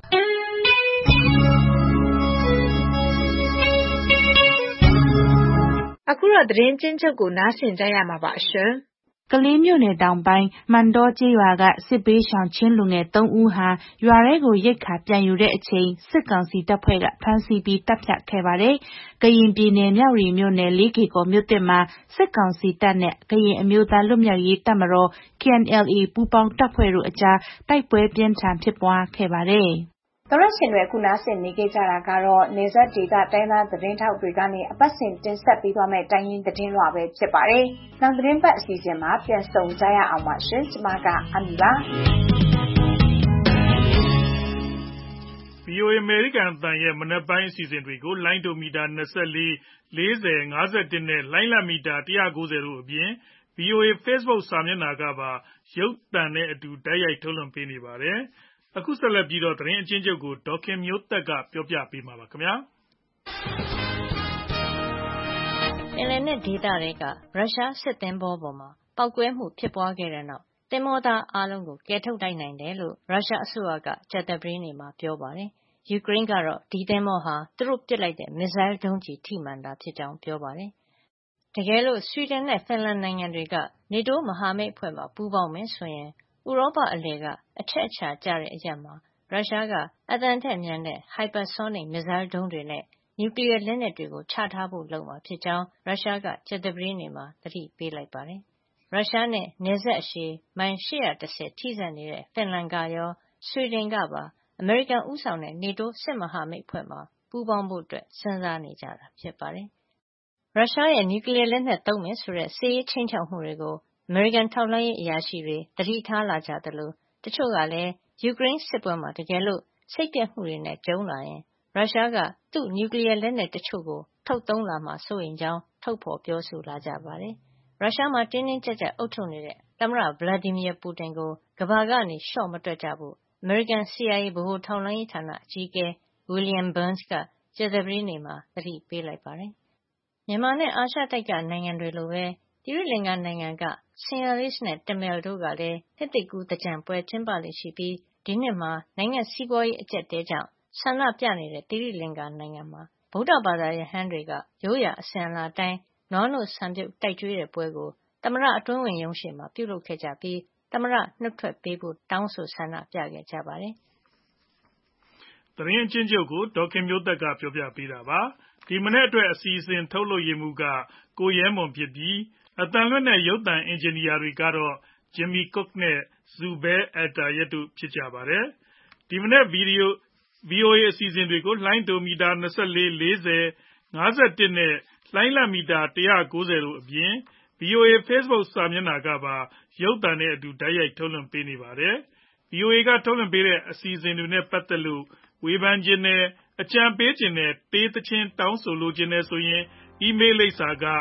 အခုတော့သတင်းကျဉ်းချုပ်ကိုနားဆင်ကြရမှာပါအရှင်ကလေးမြို့နယ်တောင်ပိုင်းမန်တော်ကျေးရွာကစစ်ဘေးရှောင်ချင်းလူငယ်3ဦးဟာရွာထဲကိုရိတ်ခါပြန်ယူတဲ့အချိန်စစ်ကောင်စီတပ်ဖွဲ့ကဖမ်းဆီးပြီးတပ်ဖြတ်ခဲ့ပါတယ်။ကရင်ပြည်နယ်မြောက်ရီမြို့နယ်လေးကေကော်မြို့တစ်မှာစစ်ကောင်စီတပ်နဲ့ကရင်အမျိုးသားလွတ်မြောက်ရေးတပ်မတော် KNLA ပူးပေါင်းတပ်ဖွဲ့တို့အကြားတိုက်ပွဲပြင်းထန်ဖြစ်ပွားခဲ့ပါတယ်။သောရရှင်တွေအခုနားဆင်နေကြတာကတော့နေဆက်ဒေတာတိုင်းသားသတင်းထောက်တွေကနေအပတ်စဉ်တင်ဆက်ပေးသွားမယ့်တိုင်းရင်းသတင်းလွှာပဲဖြစ်ပါတယ်။နောက်သတင်းပတ်အစီအစဉ်မှာပြန်ဆုံကြရအောင်ပါရှင်။ကျွန်မကအမီပါ။ VOA American အသံရဲ့မနက်ပိုင်းအစီအစဉ်တွေကိုလိုင်းဒိုမီတာ24 40 51နဲ့လိုင်းလမီတာ190တို့အပြင် VOA Facebook စာမျက်နှာကပါရုပ်သံနဲ့အတူတိုက်ရိုက်ထုတ်လွှင့်ပေးနေပါတယ်။အခုဆက်လက်ပြီးတော့သတင်းအချင်းချုပ်ကိုဒေါခင်မျိုးသက်ကပြောပြပေးမှာပါခင်ဗျာပင်လယ်နက်ဒေသတွေကရုရှားစစ်သင်္ဘောပေါ်မှာပောက်ကွဲမှုဖြစ်ပွားခဲ့တဲ့နောက်သင်္ဘောသားအားလုံးကိုကယ်ထုတ်လိုက်နိုင်တယ်လို့ရုရှားအစိုးရကကြာသပတေးနေ့မှာပြောပါတယ်။ယူကရိန်းကတော့ဒီသင်္ဘောဟာသူတို့ပစ်လိုက်တဲ့မစ်ဇိုင်းဒုံးကျည်ထိမှန်တာဖြစ်ကြောင်းပြောပါတယ်။တကယ်လို့ဆွီဒင်နဲ့ဖင်လန်နိုင်ငံတွေက NATO မဟာမိတ်အဖွဲ့မှာပူးပေါင်းမယ်ဆိုရင်ဥရောပအလယ်ကအထက်အချာကျတဲ့အရပ်မှာရုရှားကအသံထက်မြန်တဲ့ hypersonic မစ်ဇိုင်းဒုံးတွေနဲ့နျူကလ িয়ার လက်နက်တွေကိုချထားဖို့လုပ်မှာဖြစ်ကြောင်းရုရှားကကြာသပတေးနေ့မှာသတိပေးလိုက်ပါတယ်။ရုရှားနဲ့နယ်စပ်အရှည်မိုင်810ထိစပ်နေတဲ့ဖင်လန်ကရောဆွီဒင်ကပါအမေရိကန်ဦးဆောင်တဲ့ NATO စစ်မဟာမိတ်အဖွဲ့မှာပူးပေါင်းဖို့စဉ်းစားနေကြတာဖြစ်ပါတယ်။ရုရှားရဲ့နျူကလ িয়ার လက်နက်သုံးမယ်ဆိုတဲ့စစ်ရေးခြိမ်းခြောက်မှုတွေကိုအမေရိကန်ထောက်လှမ်းရေးအရာရှိတွေသတိထားလာကြသလိုတချို့ကလည်းယူကရိန်းစစ်ပွဲမှာတကယ်လို့စိတ်ပျက်မှုတွေနဲ့ကြုံလာရင်ရုရှားကသူ့နျူကလ িয়ার လက်နက်တချို့ကိုထုတ်သုံးလာမှာစိုးရိမ်ကြောင်းထုတ်ဖော်ပြောဆိုလာကြပါတယ်။ရုရှားမှာတင်းတင်းကျပ်ကျပ်အုပ်ချုပ်နေတဲ့သမ္မတဗလာဒီမီယာပူတင်ကိုကမ္ဘာကနေလျှော့မတွက်ကြဖို့အမေရိကန် CIA ဗဟိုထောက်လှမ်းရေးဌာနအကြီးအကဲ William Burns ကကြာသပတေးနေ့မှာသတိပေးလိုက်ပါတယ်။မြန်မာနဲ့အာရှတိုက်ကနိုင်ငံတွေလိုပဲသီရိလင်္ကာနိုင်ငံက Sinhalese နဲ့ Tamil တို့ကလည်းနှစ်သစ်ကူးသင်္ကြန်ပွဲကျင်းပလေ့ရှိပြီးဒီနှစ်မှာနိုင်ငံစီးပွားရေးအကျပ်အတည်းကြောင့်ဆန္ဒပြနေတဲ့သီရိလင်္ကာနိုင်ငံမှာဗုဒ္ဓဘာသာရဟန်းတွေကရိုးရာအစဉ်အလာအတိုင်းနွားနို့စံပြုတ်တိုက်ကျွေးတဲ့ပွဲကိုသမ္မတအတွင်းဝင်ရုံးရှေ့မှာပြုလုပ်ခဲ့ကြပြီးသမ္မတနှုတ်ထွက်ပေးဖို့တောင်းဆိုဆန္ဒပြခဲ့ကြပါတယ်။သတင်းအချင်းချုပ်ကိုဒေါခင်မျိုးသက်ကပြောပြပေးတာပါ။ဒီမနေ့အတွက်အစီအစဉ်ထုတ်လွှင့်ရမှုကကိုရဲမွန်ဖြစ်ပြီးအတန်လွတ်နဲ့ရုပ်သံအင်ဂျင်နီယာတွေကတော့ Jimmy Cook နဲ့ Zubel Atayeet တို့ဖြစ်ကြပါတယ်။ဒီမနေ့VOA အစီအစဉ်တွေကိုလိုင်းဒိုမီတာ24 40 51နဲ့လိုင်းလမီတာ190တို့အပြင် VOA Facebook စာမျက်နှာကပါရုပ်သံနဲ့အတူတိုက်ရိုက်ထုတ်လွှင့်ပေးနေပါတယ်။ VOA ကထုတ်လွှင့်ပေးတဲ့အစီအစဉ်တွေနဲ့ပတ်သက်လို့ဝေဖန်ခြင်းနဲ့အကြံပေးခြင်းနဲ့တေးသချင်းတောင်းဆိုလိုခြင်းနဲ့ဆိုရင်အီးမေးလ်လိပ်စာက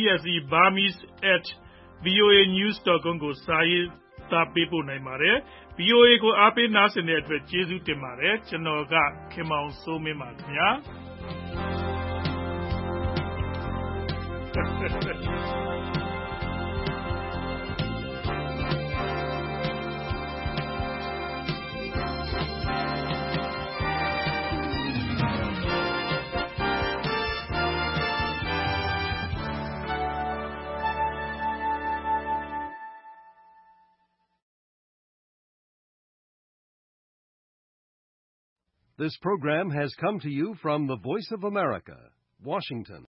burmese@voanews.com ကိုစာရေးသားပေးပို့နိုင်ပါတယ်။ VOA ကိုအားပေးနားဆင်တဲ့အတွက်ကျေးဇူးတင်ပါတယ်ကျွန်တော်ကခင်မောင်စိုးမင်းပါခင်ဗျာ This program has come to you from the Voice of America, Washington.